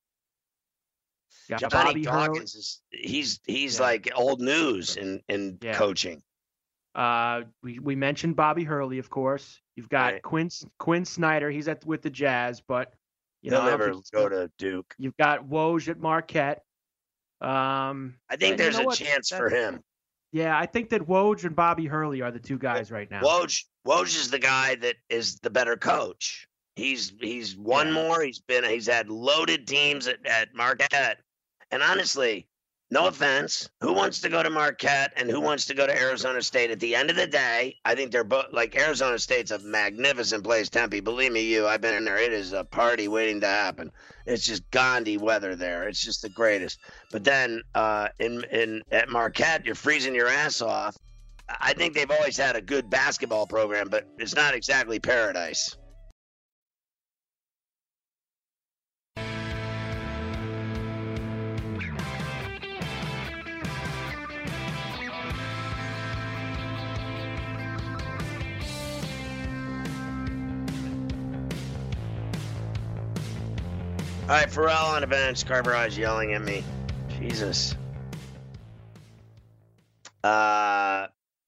[SPEAKER 8] Got
[SPEAKER 7] Johnny
[SPEAKER 8] Bobby Hurley.
[SPEAKER 7] Dawkins is he's he's
[SPEAKER 8] Yeah.
[SPEAKER 7] like old news in in
[SPEAKER 8] Yeah.
[SPEAKER 7] coaching.
[SPEAKER 8] Uh, we we mentioned Bobby Hurley, of course. You've got
[SPEAKER 7] Right.
[SPEAKER 8] Quinn Quinn Snyder. He's at with the Jazz, but you know
[SPEAKER 7] He'll
[SPEAKER 8] I don't
[SPEAKER 7] never
[SPEAKER 8] think he's
[SPEAKER 7] go
[SPEAKER 8] gonna-
[SPEAKER 7] to Duke.
[SPEAKER 8] You've got Woj at Marquette. Um,
[SPEAKER 7] I think
[SPEAKER 8] and you
[SPEAKER 7] there's
[SPEAKER 8] know
[SPEAKER 7] a
[SPEAKER 8] what?
[SPEAKER 7] chance for
[SPEAKER 8] That's-
[SPEAKER 7] him.
[SPEAKER 8] Yeah, I think that Woj and Bobby Hurley are the two guys right now.
[SPEAKER 7] Woj Woj is the guy that is the better coach. He's he's won
[SPEAKER 8] Yeah.
[SPEAKER 7] more. He's been he's had loaded teams at, at Marquette. And honestly, no offense, who wants to go to Marquette and who wants to go to Arizona State? At the end of the day, I think they're both like Arizona State's a magnificent place. Tempe, believe me, you, I've been in there. It is a party waiting to happen. It's just Gandhi weather there. It's just the greatest. But then uh, in in at Marquette, you're freezing your ass off. I think they've always had a good basketball program, but it's not exactly paradise. All right, Pharrell on the bench. Carver Eyes yelling at me. Jesus. Uh,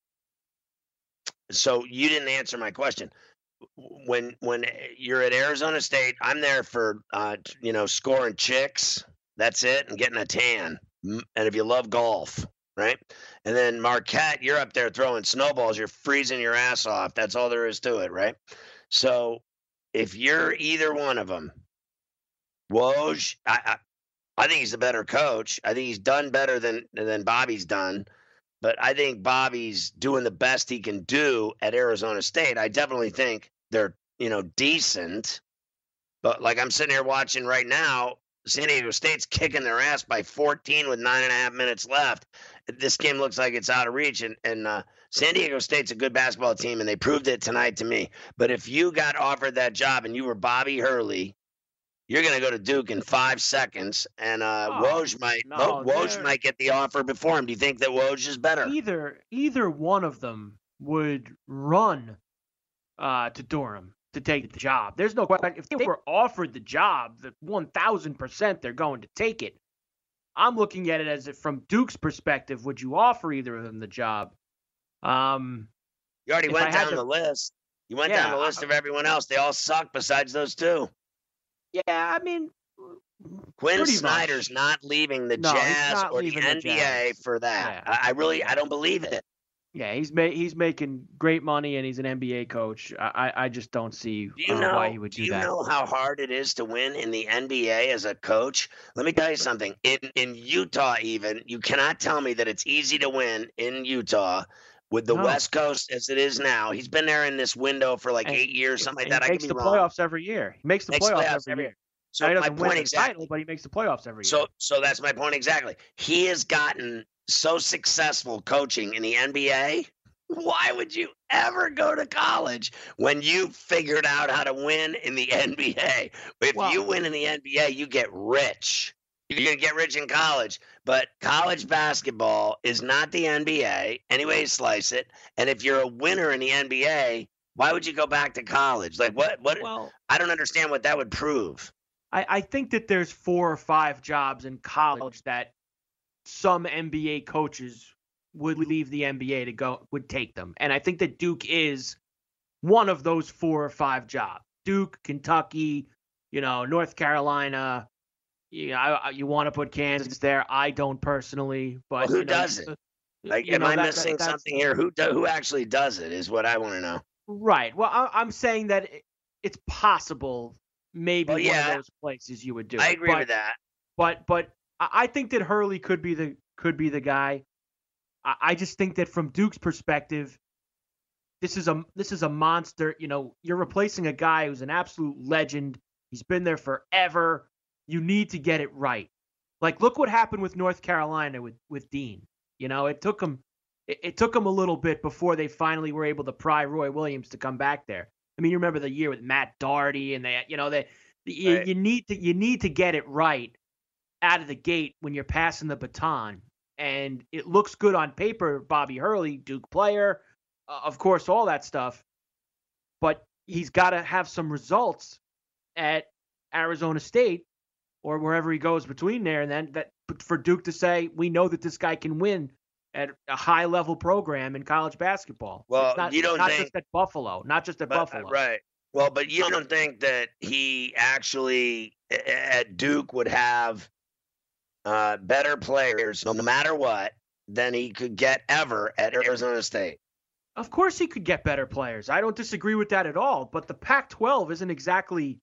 [SPEAKER 7] so you didn't answer my question. When when you're at Arizona State, I'm there for uh, you know scoring chicks. That's it, and getting a tan. M- And if you love golf, right? And then Marquette, you're up there throwing snowballs. You're freezing your ass off. That's all there is to it, right? So if you're either one of them, Woj, I, I I think he's the better coach. I think he's done better than than Bobby's done. But I think Bobby's doing the best he can do at Arizona State. I definitely think they're, you know, decent. But like I'm sitting here watching right now, San Diego State's kicking their ass by fourteen with nine and a half minutes left. This game looks like it's out of reach. And, and uh, San Diego State's a good basketball team, and they proved it tonight to me. But if you got offered that job and you were Bobby Hurley, you're going to go to Duke in five seconds, and uh,
[SPEAKER 8] Oh,
[SPEAKER 7] Woj might
[SPEAKER 8] no,
[SPEAKER 7] Woj
[SPEAKER 8] they're-
[SPEAKER 7] might get the offer before him. Do you think that Woj is better?
[SPEAKER 8] Either either one of them would run uh, to Durham to take the job. There's no question. If they were offered the job, the one thousand percent they're going to take it. I'm looking at it as if from Duke's perspective, would you offer either of them the job? Um,
[SPEAKER 7] You already
[SPEAKER 8] if
[SPEAKER 7] went
[SPEAKER 8] I had
[SPEAKER 7] down
[SPEAKER 8] to-
[SPEAKER 7] the list. You went
[SPEAKER 8] Yeah,
[SPEAKER 7] down the list
[SPEAKER 8] I-
[SPEAKER 7] of everyone else. They all suck besides those two.
[SPEAKER 8] yeah, I mean,
[SPEAKER 7] Quinn
[SPEAKER 8] pretty
[SPEAKER 7] Snyder's
[SPEAKER 8] much.
[SPEAKER 7] not leaving the
[SPEAKER 8] No, he's
[SPEAKER 7] Jazz
[SPEAKER 8] not
[SPEAKER 7] or the
[SPEAKER 8] leaving the
[SPEAKER 7] N B A
[SPEAKER 8] Jazz.
[SPEAKER 7] for that.
[SPEAKER 8] Yeah.
[SPEAKER 7] I, I really, I don't believe it.
[SPEAKER 8] Yeah, he's ma- he's making great money and he's an N B A coach. I I I just don't see
[SPEAKER 7] Do you
[SPEAKER 8] uh,
[SPEAKER 7] know?
[SPEAKER 8] why he would
[SPEAKER 7] do
[SPEAKER 8] do
[SPEAKER 7] you
[SPEAKER 8] that.
[SPEAKER 7] know how hard it is to win in the N B A as a coach? Let me tell you something. In in Utah, even you cannot tell me that it's easy to win in Utah with the
[SPEAKER 8] No.
[SPEAKER 7] West Coast as it is now. He's been there in this window for like
[SPEAKER 8] And-
[SPEAKER 7] eight years, something like
[SPEAKER 8] And
[SPEAKER 7] that.
[SPEAKER 8] he
[SPEAKER 7] I
[SPEAKER 8] makes
[SPEAKER 7] could
[SPEAKER 8] the
[SPEAKER 7] be wrong.
[SPEAKER 8] playoffs every year. He makes the
[SPEAKER 7] Makes
[SPEAKER 8] playoffs,
[SPEAKER 7] playoffs
[SPEAKER 8] every
[SPEAKER 7] every
[SPEAKER 8] year.
[SPEAKER 7] So
[SPEAKER 8] Now, he
[SPEAKER 7] my
[SPEAKER 8] doesn't win
[SPEAKER 7] point
[SPEAKER 8] the
[SPEAKER 7] exactly.
[SPEAKER 8] title, but he makes the playoffs every year.
[SPEAKER 7] So so that's my point exactly. He has gotten so successful coaching in the N B A. Why would you ever go to college when you figured out how to win in the N B A? If
[SPEAKER 8] Well-
[SPEAKER 7] you win in the N B A, you get rich. You're going to get rich in college. But college basketball is not the N B A, any way you slice it. And if you're a winner in the N B A, why would you go back to college? Like, what? What?
[SPEAKER 8] Well,
[SPEAKER 7] I don't understand what that would prove.
[SPEAKER 8] I, I think that there's four or five jobs in college that some N B A coaches would leave the N B A to go, would take them. And I think that Duke is one of those four or five jobs. Duke, Kentucky, you know, North Carolina. You know, I, you want to put Kansas there. I don't personally, but
[SPEAKER 7] well, who
[SPEAKER 8] you know,
[SPEAKER 7] does it? Like, am
[SPEAKER 8] know,
[SPEAKER 7] I
[SPEAKER 8] that,
[SPEAKER 7] missing
[SPEAKER 8] that,
[SPEAKER 7] something here? Who do, who actually does it is what I want to know.
[SPEAKER 8] Right. Well, I, I'm saying that it's possible. Maybe
[SPEAKER 7] well, yeah,
[SPEAKER 8] one of those places you would do.
[SPEAKER 7] I
[SPEAKER 8] it.
[SPEAKER 7] agree
[SPEAKER 8] but,
[SPEAKER 7] with that.
[SPEAKER 8] But but I think that Hurley could be the could be the guy. I, I just think that from Duke's perspective, this is a this is a monster. You know, you're replacing a guy who's an absolute legend. He's been there forever. You need to get it right. Like, look what happened with North Carolina with, with Dean. You know, it took him it, it took him a little bit before they finally were able to pry Roy Williams to come back there. I mean, you remember the year with Matt Doherty, and they, you know, they you,
[SPEAKER 7] right.
[SPEAKER 8] you need to you need to get it right out of the gate when you're passing the baton. And it looks good on paper, Bobby Hurley, Duke player, uh, of course, all that stuff. But he's got to have some results at Arizona State or wherever he goes between there, and then that for Duke to say, we know that this guy can win at a high-level program in college basketball.
[SPEAKER 7] Well,
[SPEAKER 8] it's not,
[SPEAKER 7] you don't
[SPEAKER 8] not
[SPEAKER 7] think,
[SPEAKER 8] just at Buffalo, not just at
[SPEAKER 7] but,
[SPEAKER 8] Buffalo.
[SPEAKER 7] Right. Well, but you don't think that he actually at Duke would have uh, better players, no matter what, than he could get ever at Arizona State?
[SPEAKER 8] Of course he could get better players. I don't disagree with that at all. But the Pac twelve isn't exactly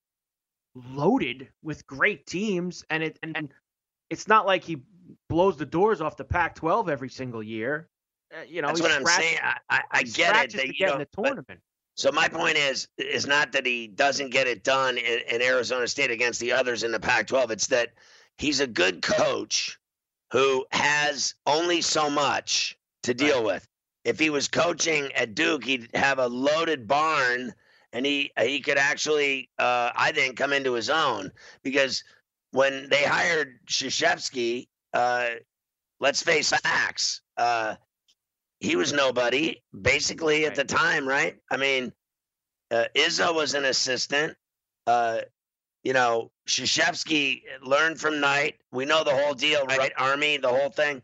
[SPEAKER 8] loaded with great teams, and it and it's not like he blows the doors off the Pac twelve every single year. Uh, you know,
[SPEAKER 7] that's what I'm saying. I, I, I get it that you
[SPEAKER 8] get
[SPEAKER 7] know,
[SPEAKER 8] in the tournament.
[SPEAKER 7] So my point is, is not that he doesn't get it done in, in Arizona State against the others in the Pac twelve. It's that he's a good coach who has only so much to deal
[SPEAKER 8] right.
[SPEAKER 7] with. If he was coaching at Duke, he'd have a loaded barn, and he he could actually, uh, I think, come into his own. Because when they hired Krzyzewski, uh, let's face facts, uh, he was nobody, basically, at the time, right? I mean, uh, Izzo was an assistant. Uh, you know, Krzyzewski learned from Knight. We know the whole deal, right? Army, the whole thing.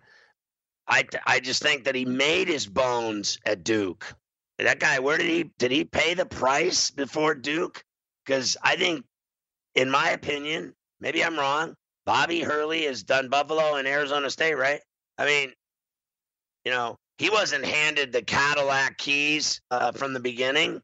[SPEAKER 7] I, I just think that he made his bones at Duke. That guy, where did he did he pay the price before Duke? Because I think, in my opinion, maybe I'm wrong, Bobby Hurley has done Buffalo and Arizona State, right? I mean, you know, he wasn't handed the Cadillac keys uh, from the beginning.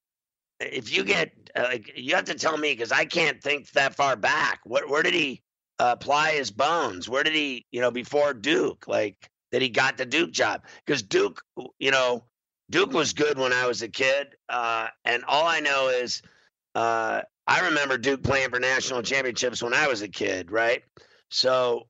[SPEAKER 7] If you get, uh, like, you have to tell me, because I can't think that far back. Where, where did he uh, apply his bones? Where did he, you know, before Duke, like, that he got the Duke job? Because Duke, you know, Duke was good when I was a kid. Uh, and all I know is uh, I remember Duke playing for national championships when I was a kid, right? So,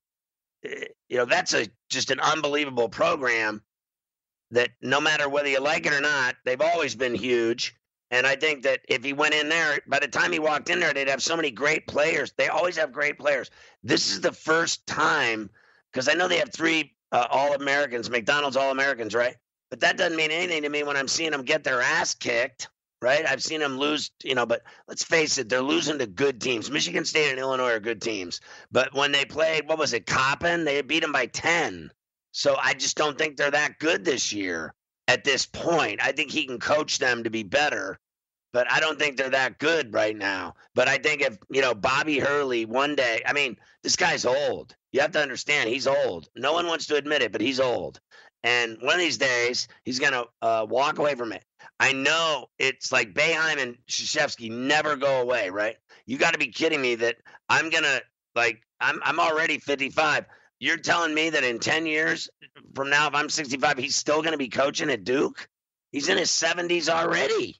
[SPEAKER 7] you know, that's a just an unbelievable program that no matter whether you like it or not, they've always been huge. And I think that if he went in there, by the time he walked in there, they'd have so many great players. They always have great players. This is the first time, because I know they have three uh, All-Americans, McDonald's All-Americans, right? But that doesn't mean anything to me when I'm seeing them get their ass kicked, right? I've seen them lose, you know, but let's face it, they're losing to good teams. Michigan State and Illinois are good teams. But when they played, what was it, Coppin? They beat them by ten. So I just don't think they're that good this year at this point. I think he can coach them to be better, but I don't think they're that good right now. But I think if, you know, Bobby Hurley one day, I mean, this guy's old. You have to understand, he's old. No one wants to admit it, but he's old. And one of these days, he's going to uh, walk away from it. I know it's like Boeheim and Krzyzewski never go away, right? You got to be kidding me that I'm going to, like, I'm I'm already fifty-five. You're telling me that in ten years from now, if I'm sixty-five, he's still going to be coaching at Duke? He's in his seventies already,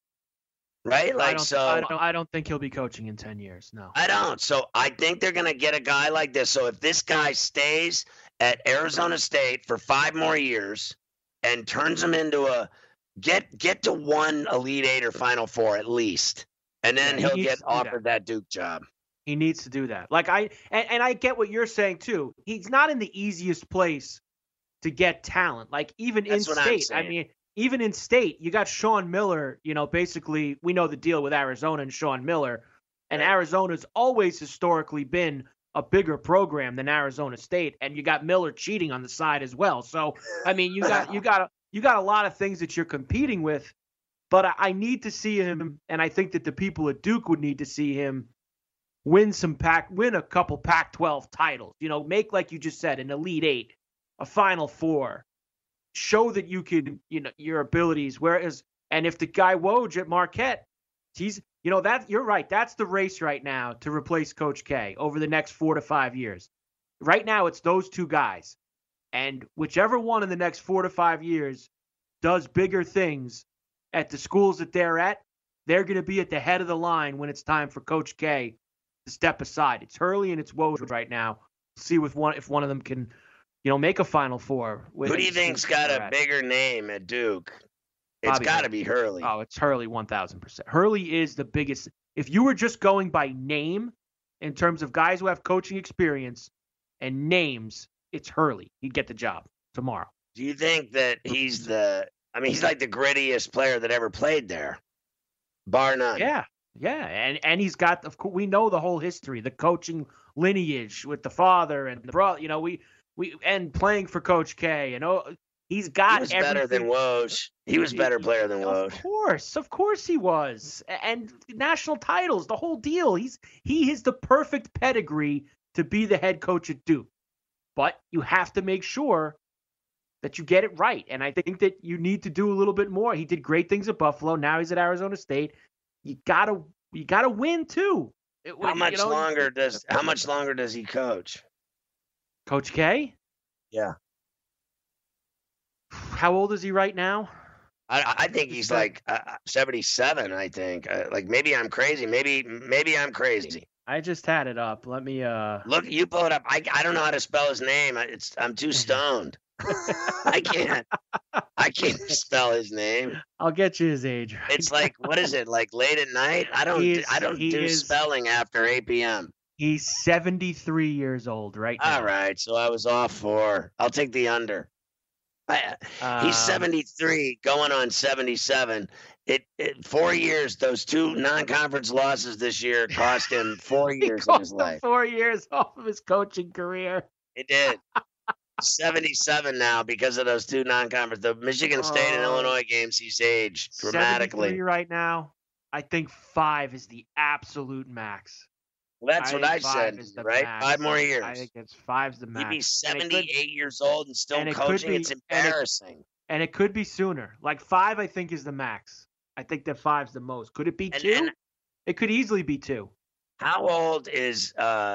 [SPEAKER 7] right? Like,
[SPEAKER 8] I don't,
[SPEAKER 7] so
[SPEAKER 8] I don't, I don't think he'll be coaching in ten years. No,
[SPEAKER 7] I don't. So I think they're going to get a guy like this. So if this guy stays at Arizona State for five more years and turns him into a get get to one Elite Eight or Final Four at least, and then
[SPEAKER 8] Yeah, he
[SPEAKER 7] he'll
[SPEAKER 8] needs
[SPEAKER 7] get
[SPEAKER 8] to do
[SPEAKER 7] offered that. that Duke job.
[SPEAKER 8] He needs to do that. Like I and, and I get what you're saying too. He's not in the easiest place to get talent. Like even
[SPEAKER 7] That's
[SPEAKER 8] in
[SPEAKER 7] what I'm
[SPEAKER 8] state, I
[SPEAKER 7] saying.
[SPEAKER 8] mean, even in state, you got Sean Miller. You know, basically, we know the deal with Arizona and Sean Miller, and
[SPEAKER 7] Right.
[SPEAKER 8] Arizona's always historically been a bigger program than Arizona State, and you got Miller cheating on the side as well. So I mean, you got you got you got a lot of things that you're competing with. But I, I need to see him, and I think that the people at Duke would need to see him win some Pac, win a couple Pac twelve titles. You know, make, like you just said, an Elite Eight, a Final Four. Show that you could, you know, your abilities. Whereas, and if the guy Woj at Marquette, he's, you know, that you're right. That's the race right now to replace Coach K over the next four to five years. Right now, it's those two guys, and whichever one in the next four to five years does bigger things at the schools that they're at, they're going to be at the head of the line when it's time for Coach K to step aside. It's Hurley and it's Woj right now. See with one if one of them can, you know, make a Final Four. With
[SPEAKER 7] Who do you think's got a bigger name at Duke? It's
[SPEAKER 8] Bobby
[SPEAKER 7] got to
[SPEAKER 8] Hurley.
[SPEAKER 7] be Hurley.
[SPEAKER 8] Oh, it's Hurley one thousand percent. Hurley is the biggest. If you were just going by name in terms of guys who have coaching experience and names, it's Hurley. He'd get the job tomorrow.
[SPEAKER 7] Do you think that he's the? I mean, he's like the grittiest player that ever played there, bar none.
[SPEAKER 8] Yeah, yeah, and and he's got. Of course, we know the whole history, the coaching lineage with the father and the brother. You know, we we and playing for Coach K. You know, he's got.
[SPEAKER 7] He was
[SPEAKER 8] everything.
[SPEAKER 7] better than Woj. He was better player than Woj.
[SPEAKER 8] Of course, of course he was, and national titles, the whole deal. He's he is the perfect pedigree to be the head coach at Duke, but you have to make sure that you get it right. And I think that you need to do a little bit more. He did great things at Buffalo. Now he's at Arizona State. You gotta, you gotta win too. It-
[SPEAKER 7] How
[SPEAKER 8] you
[SPEAKER 7] much
[SPEAKER 8] know,
[SPEAKER 7] longer does? How much longer does he coach?
[SPEAKER 8] Coach K?
[SPEAKER 7] Yeah,
[SPEAKER 8] How old is he right now?
[SPEAKER 7] I, I think he's like uh, seventy-seven. I think. Uh, like maybe I'm crazy. Maybe maybe I'm crazy.
[SPEAKER 8] I just had it up. Let me. uh
[SPEAKER 7] Look, you pull it up. I, I don't know how to spell his name. I- It's I'm too stoned. I can't. I can't spell his name.
[SPEAKER 8] I'll get you his age. Right
[SPEAKER 7] It's like what is it? Like late at night? I don't.
[SPEAKER 8] He
[SPEAKER 7] do-
[SPEAKER 8] is-
[SPEAKER 7] I don't
[SPEAKER 8] he
[SPEAKER 7] do
[SPEAKER 8] is-
[SPEAKER 7] spelling after eight p.m.
[SPEAKER 8] He's seventy-three years old right now.
[SPEAKER 7] All right, so I was off four. I'll take the under. I, he's
[SPEAKER 8] Um,
[SPEAKER 7] seventy-three, going on seventy-seven. It, it four years. Those two non-conference losses this year cost him four
[SPEAKER 8] He
[SPEAKER 7] years of his
[SPEAKER 8] cost him
[SPEAKER 7] life.
[SPEAKER 8] four years off of his coaching career.
[SPEAKER 7] It did. seventy-seven now because of those two non-conference. The Michigan State and
[SPEAKER 8] Oh.
[SPEAKER 7] Illinois games, he's aged dramatically.
[SPEAKER 8] seventy-three right now. I think five is the absolute max.
[SPEAKER 7] Well, that's
[SPEAKER 8] I
[SPEAKER 7] what
[SPEAKER 8] think
[SPEAKER 7] I
[SPEAKER 8] five
[SPEAKER 7] said,
[SPEAKER 8] is the
[SPEAKER 7] right?
[SPEAKER 8] max.
[SPEAKER 7] Five more years.
[SPEAKER 8] I think it's five's the
[SPEAKER 7] He'd
[SPEAKER 8] max.
[SPEAKER 7] be
[SPEAKER 8] And it could-
[SPEAKER 7] seventy-eight years old and still
[SPEAKER 8] and it could
[SPEAKER 7] coaching.
[SPEAKER 8] be-
[SPEAKER 7] It's
[SPEAKER 8] and it-
[SPEAKER 7] embarrassing.
[SPEAKER 8] And it could be sooner. Like five, I think, is the max. I think that five's the most. Could it be
[SPEAKER 7] And-
[SPEAKER 8] two?
[SPEAKER 7] and-
[SPEAKER 8] It could easily be two.
[SPEAKER 7] How old is? uh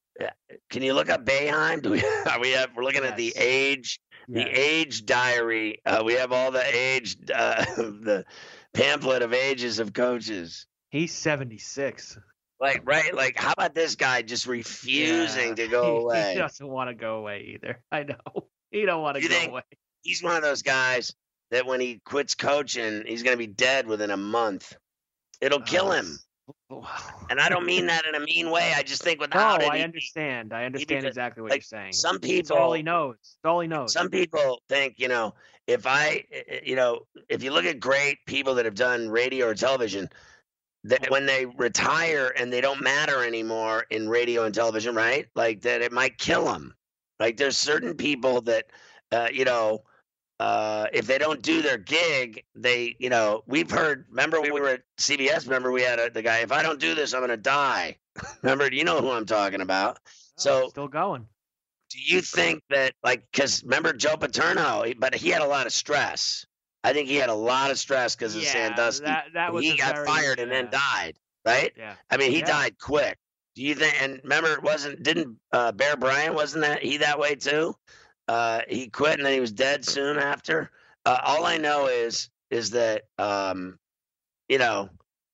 [SPEAKER 7] Can you look up Boeheim? Do we? Are we have? We're looking at the
[SPEAKER 8] Yes.
[SPEAKER 7] age, the
[SPEAKER 8] Yes.
[SPEAKER 7] age diary. Uh, we have all the age, uh, the pamphlet of ages of coaches.
[SPEAKER 8] He's seventy-six.
[SPEAKER 7] Like right, like how about this guy just refusing
[SPEAKER 8] Yeah.
[SPEAKER 7] to go
[SPEAKER 8] He-
[SPEAKER 7] away?
[SPEAKER 8] He doesn't want to go away either. I know. He don't want to
[SPEAKER 7] You
[SPEAKER 8] go
[SPEAKER 7] think-
[SPEAKER 8] away.
[SPEAKER 7] He's one of those guys that when he quits coaching, he's going to be dead within a month. It'll kill
[SPEAKER 8] Uh,
[SPEAKER 7] him. And I don't mean that in a mean way. I just think without
[SPEAKER 8] No,
[SPEAKER 7] it,
[SPEAKER 8] I
[SPEAKER 7] he-
[SPEAKER 8] understand. I understand
[SPEAKER 7] does-
[SPEAKER 8] exactly what
[SPEAKER 7] like,
[SPEAKER 8] you're saying.
[SPEAKER 7] some
[SPEAKER 8] It's all he
[SPEAKER 7] people-
[SPEAKER 8] knows. It's all he knows.
[SPEAKER 7] Some people think, you know, if I, you know, if you look at great people that have done radio or television, that when they retire and they don't matter anymore in radio and television, right? Like that it might kill them. Like there's certain people that, uh, you know, uh, if they don't do their gig, they, you know, we've heard, remember when we were at C B S, remember we had a, the guy, if I don't do this, I'm going to die. Remember, you know who I'm talking about. So
[SPEAKER 8] Still going.
[SPEAKER 7] do you think that, like, because remember Joe Paterno, he- but he had a lot of stress. I think he had a lot of stress because of
[SPEAKER 8] Yeah,
[SPEAKER 7] Sandusky.
[SPEAKER 8] that- that was
[SPEAKER 7] he
[SPEAKER 8] a
[SPEAKER 7] got
[SPEAKER 8] very-
[SPEAKER 7] fired and then
[SPEAKER 8] yeah.
[SPEAKER 7] died, right?
[SPEAKER 8] Yeah.
[SPEAKER 7] I mean, he
[SPEAKER 8] Yeah.
[SPEAKER 7] died quick. Do you think? And remember, it wasn't didn't uh, Bear Bryant wasn't that he that way too? Uh, he quit and then he was dead soon after. Uh, all I know is is that um, you know.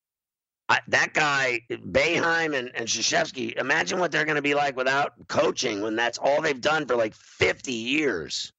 [SPEAKER 7] I, that guy, Boeheim and, and Krzyzewski, imagine what they're going to be like without coaching when that's all they've done for like fifty years.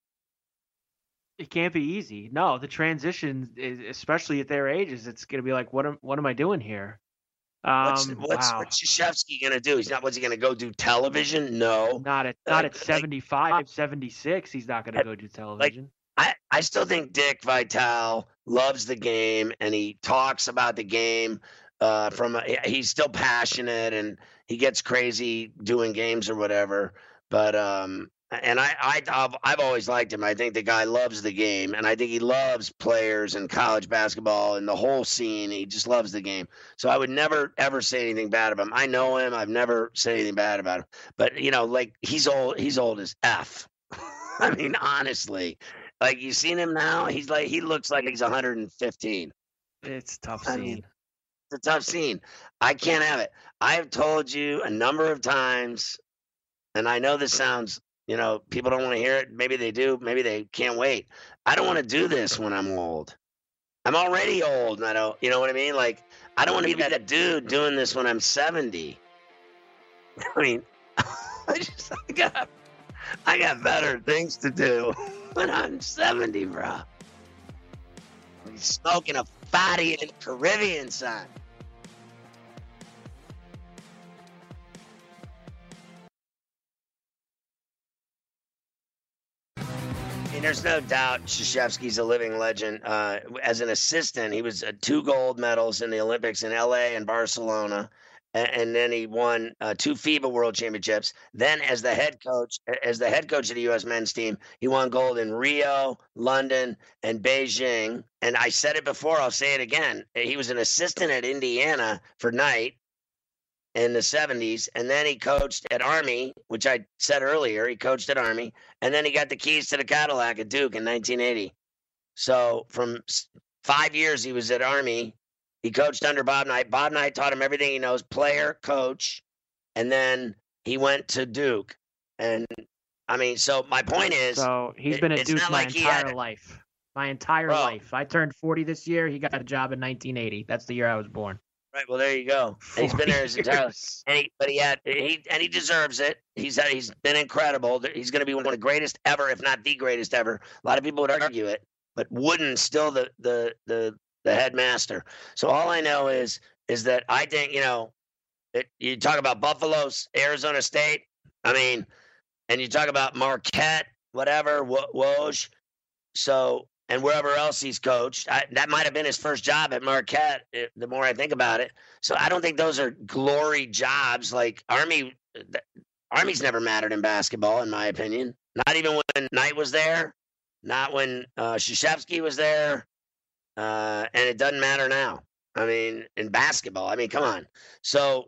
[SPEAKER 8] It can't be easy. No, the transition, is, especially at their ages, it's going to be like, what am, what am I doing here? Um,
[SPEAKER 7] what's what's,
[SPEAKER 8] wow.
[SPEAKER 7] what's Krzyzewski going to do? He's not. What's he going to go do television? No.
[SPEAKER 8] Not at not
[SPEAKER 7] Like-
[SPEAKER 8] at seventy-five, seventy-six. He's not going to go do television.
[SPEAKER 7] I, I still think Dick Vitale loves the game, and he talks about the game uh, from a, he's still passionate, and he gets crazy doing games or whatever. But um, and I, I I've, I've always liked him. I think the guy loves the game, and I think he loves players and college basketball and the whole scene. He just loves the game. So I would never ever say anything bad about him. I know him. I've never said anything bad about him. But you know, like he's old. He's old as F. I mean, honestly. Like, you seen him now? He's like, he looks like he's one hundred fifteen.
[SPEAKER 8] It's a tough
[SPEAKER 7] I
[SPEAKER 8] scene.
[SPEAKER 7] mean, it's a tough scene. I can't have it. I have told you a number of times, and I know this sounds, you know, people don't want to hear it. Maybe they do. Maybe they can't wait. I don't want to do this when I'm old. I'm already old, and I don't, you know what I mean? Like, I don't want to be that dude doing this when I'm seventy. I mean, I just, I got, I got better things to do. When I'm seventy, bro. I'm smoking a fatty in Caribbean, son. I mean, there's no doubt Krzyzewski's a living legend. Uh, as an assistant, he was uh, two gold medals in the Olympics in L A and Barcelona. And then he won uh, two FIBA World Championships. Then, as the head coach, as the head coach of the U S men's team, he won gold in Rio, London, and Beijing. And I said it before; I'll say it again. He was an assistant at Indiana for Knight in the seventies, and then he coached at Army, which I said earlier. He coached at Army, and then he got the keys to the Cadillac at Duke in nineteen eighty. So, from five years, he was at Army. He coached under Bob Knight. Bob Knight taught him everything he knows, player, coach, and then he went to Duke. And, I mean, so my point is...
[SPEAKER 8] So he's
[SPEAKER 7] it,
[SPEAKER 8] been at
[SPEAKER 7] it's
[SPEAKER 8] Duke
[SPEAKER 7] not
[SPEAKER 8] my
[SPEAKER 7] like he
[SPEAKER 8] entire
[SPEAKER 7] had,
[SPEAKER 8] life. My entire
[SPEAKER 7] Bro.
[SPEAKER 8] life. I turned forty this year. He got a job in nineteen eighty. That's the year I was born.
[SPEAKER 7] Right, well, there you go. And he's been there his entire life. And he, but he had, he, and he deserves it. He's had, he's been incredible. He's going to be one of the greatest ever, if not the greatest ever. A lot of people would argue it, but Wooden's still the the the the headmaster. So all I know is is that I think, you know, it, you talk about Buffalo, Arizona State. I mean, and you talk about Marquette, whatever, Woj. So, and wherever else he's coached, I, that might have been his first job at Marquette. It, the more I think about it, so I don't think those are glory jobs. Like Army, the, Army's never mattered in basketball, in my opinion. Not even when Knight was there, not when uh, Krzyzewski was there. Uh, and it doesn't matter now. I mean, in basketball, I mean, come on. So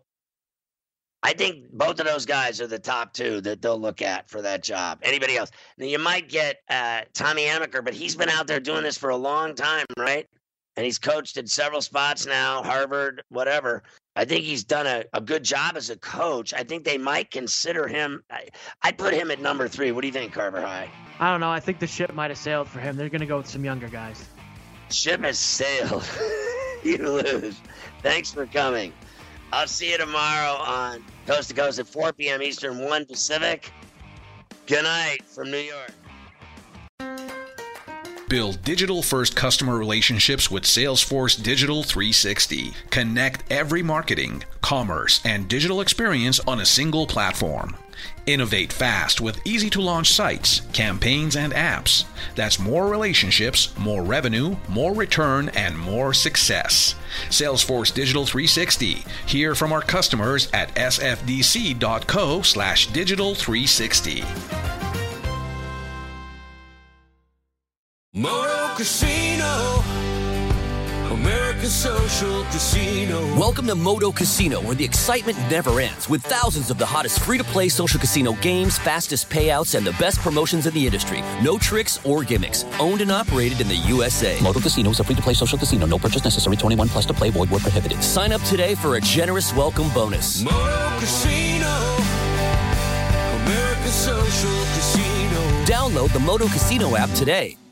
[SPEAKER 7] I think both of those guys are the top two that they'll look at for that job. Anybody else? Now, you might get uh, Tommy Amaker, but he's been out there doing this for a long time, right? And he's coached at several spots now, Harvard, whatever. I think he's done a, a good job as a coach. I think they might consider him. I, I'd put him at number three. What do you think, Carver High?
[SPEAKER 8] I don't know. I think the ship might have sailed for him. They're going to go with some younger guys.
[SPEAKER 7] Ship has sailed. You lose. Thanks for coming. I'll see you tomorrow on Coast to Coast at four p.m. Eastern, one Pacific. Good night from New York.
[SPEAKER 10] Build digital-first customer relationships with Salesforce Digital three sixty. Connect every marketing, commerce, and digital experience on a single platform. Innovate fast with easy-to-launch sites, campaigns, and apps. That's more relationships, more revenue, more return, and more success. Salesforce Digital three sixty. Hear from our customers at sfdc.co slash digital 360.
[SPEAKER 4] Moto Casino, America's social casino.
[SPEAKER 3] Welcome to Moto Casino, where the excitement never ends, with thousands of the hottest free-to-play social casino games, fastest payouts, and the best promotions in the industry. No tricks or gimmicks. Owned and operated in the U S A. Moto Casino is a free-to-play social casino. No purchase necessary. twenty-one plus to play. Void where prohibited. Sign up today for a generous welcome bonus.
[SPEAKER 4] Moto Casino, America's social casino.
[SPEAKER 3] Download the Moto Casino app today.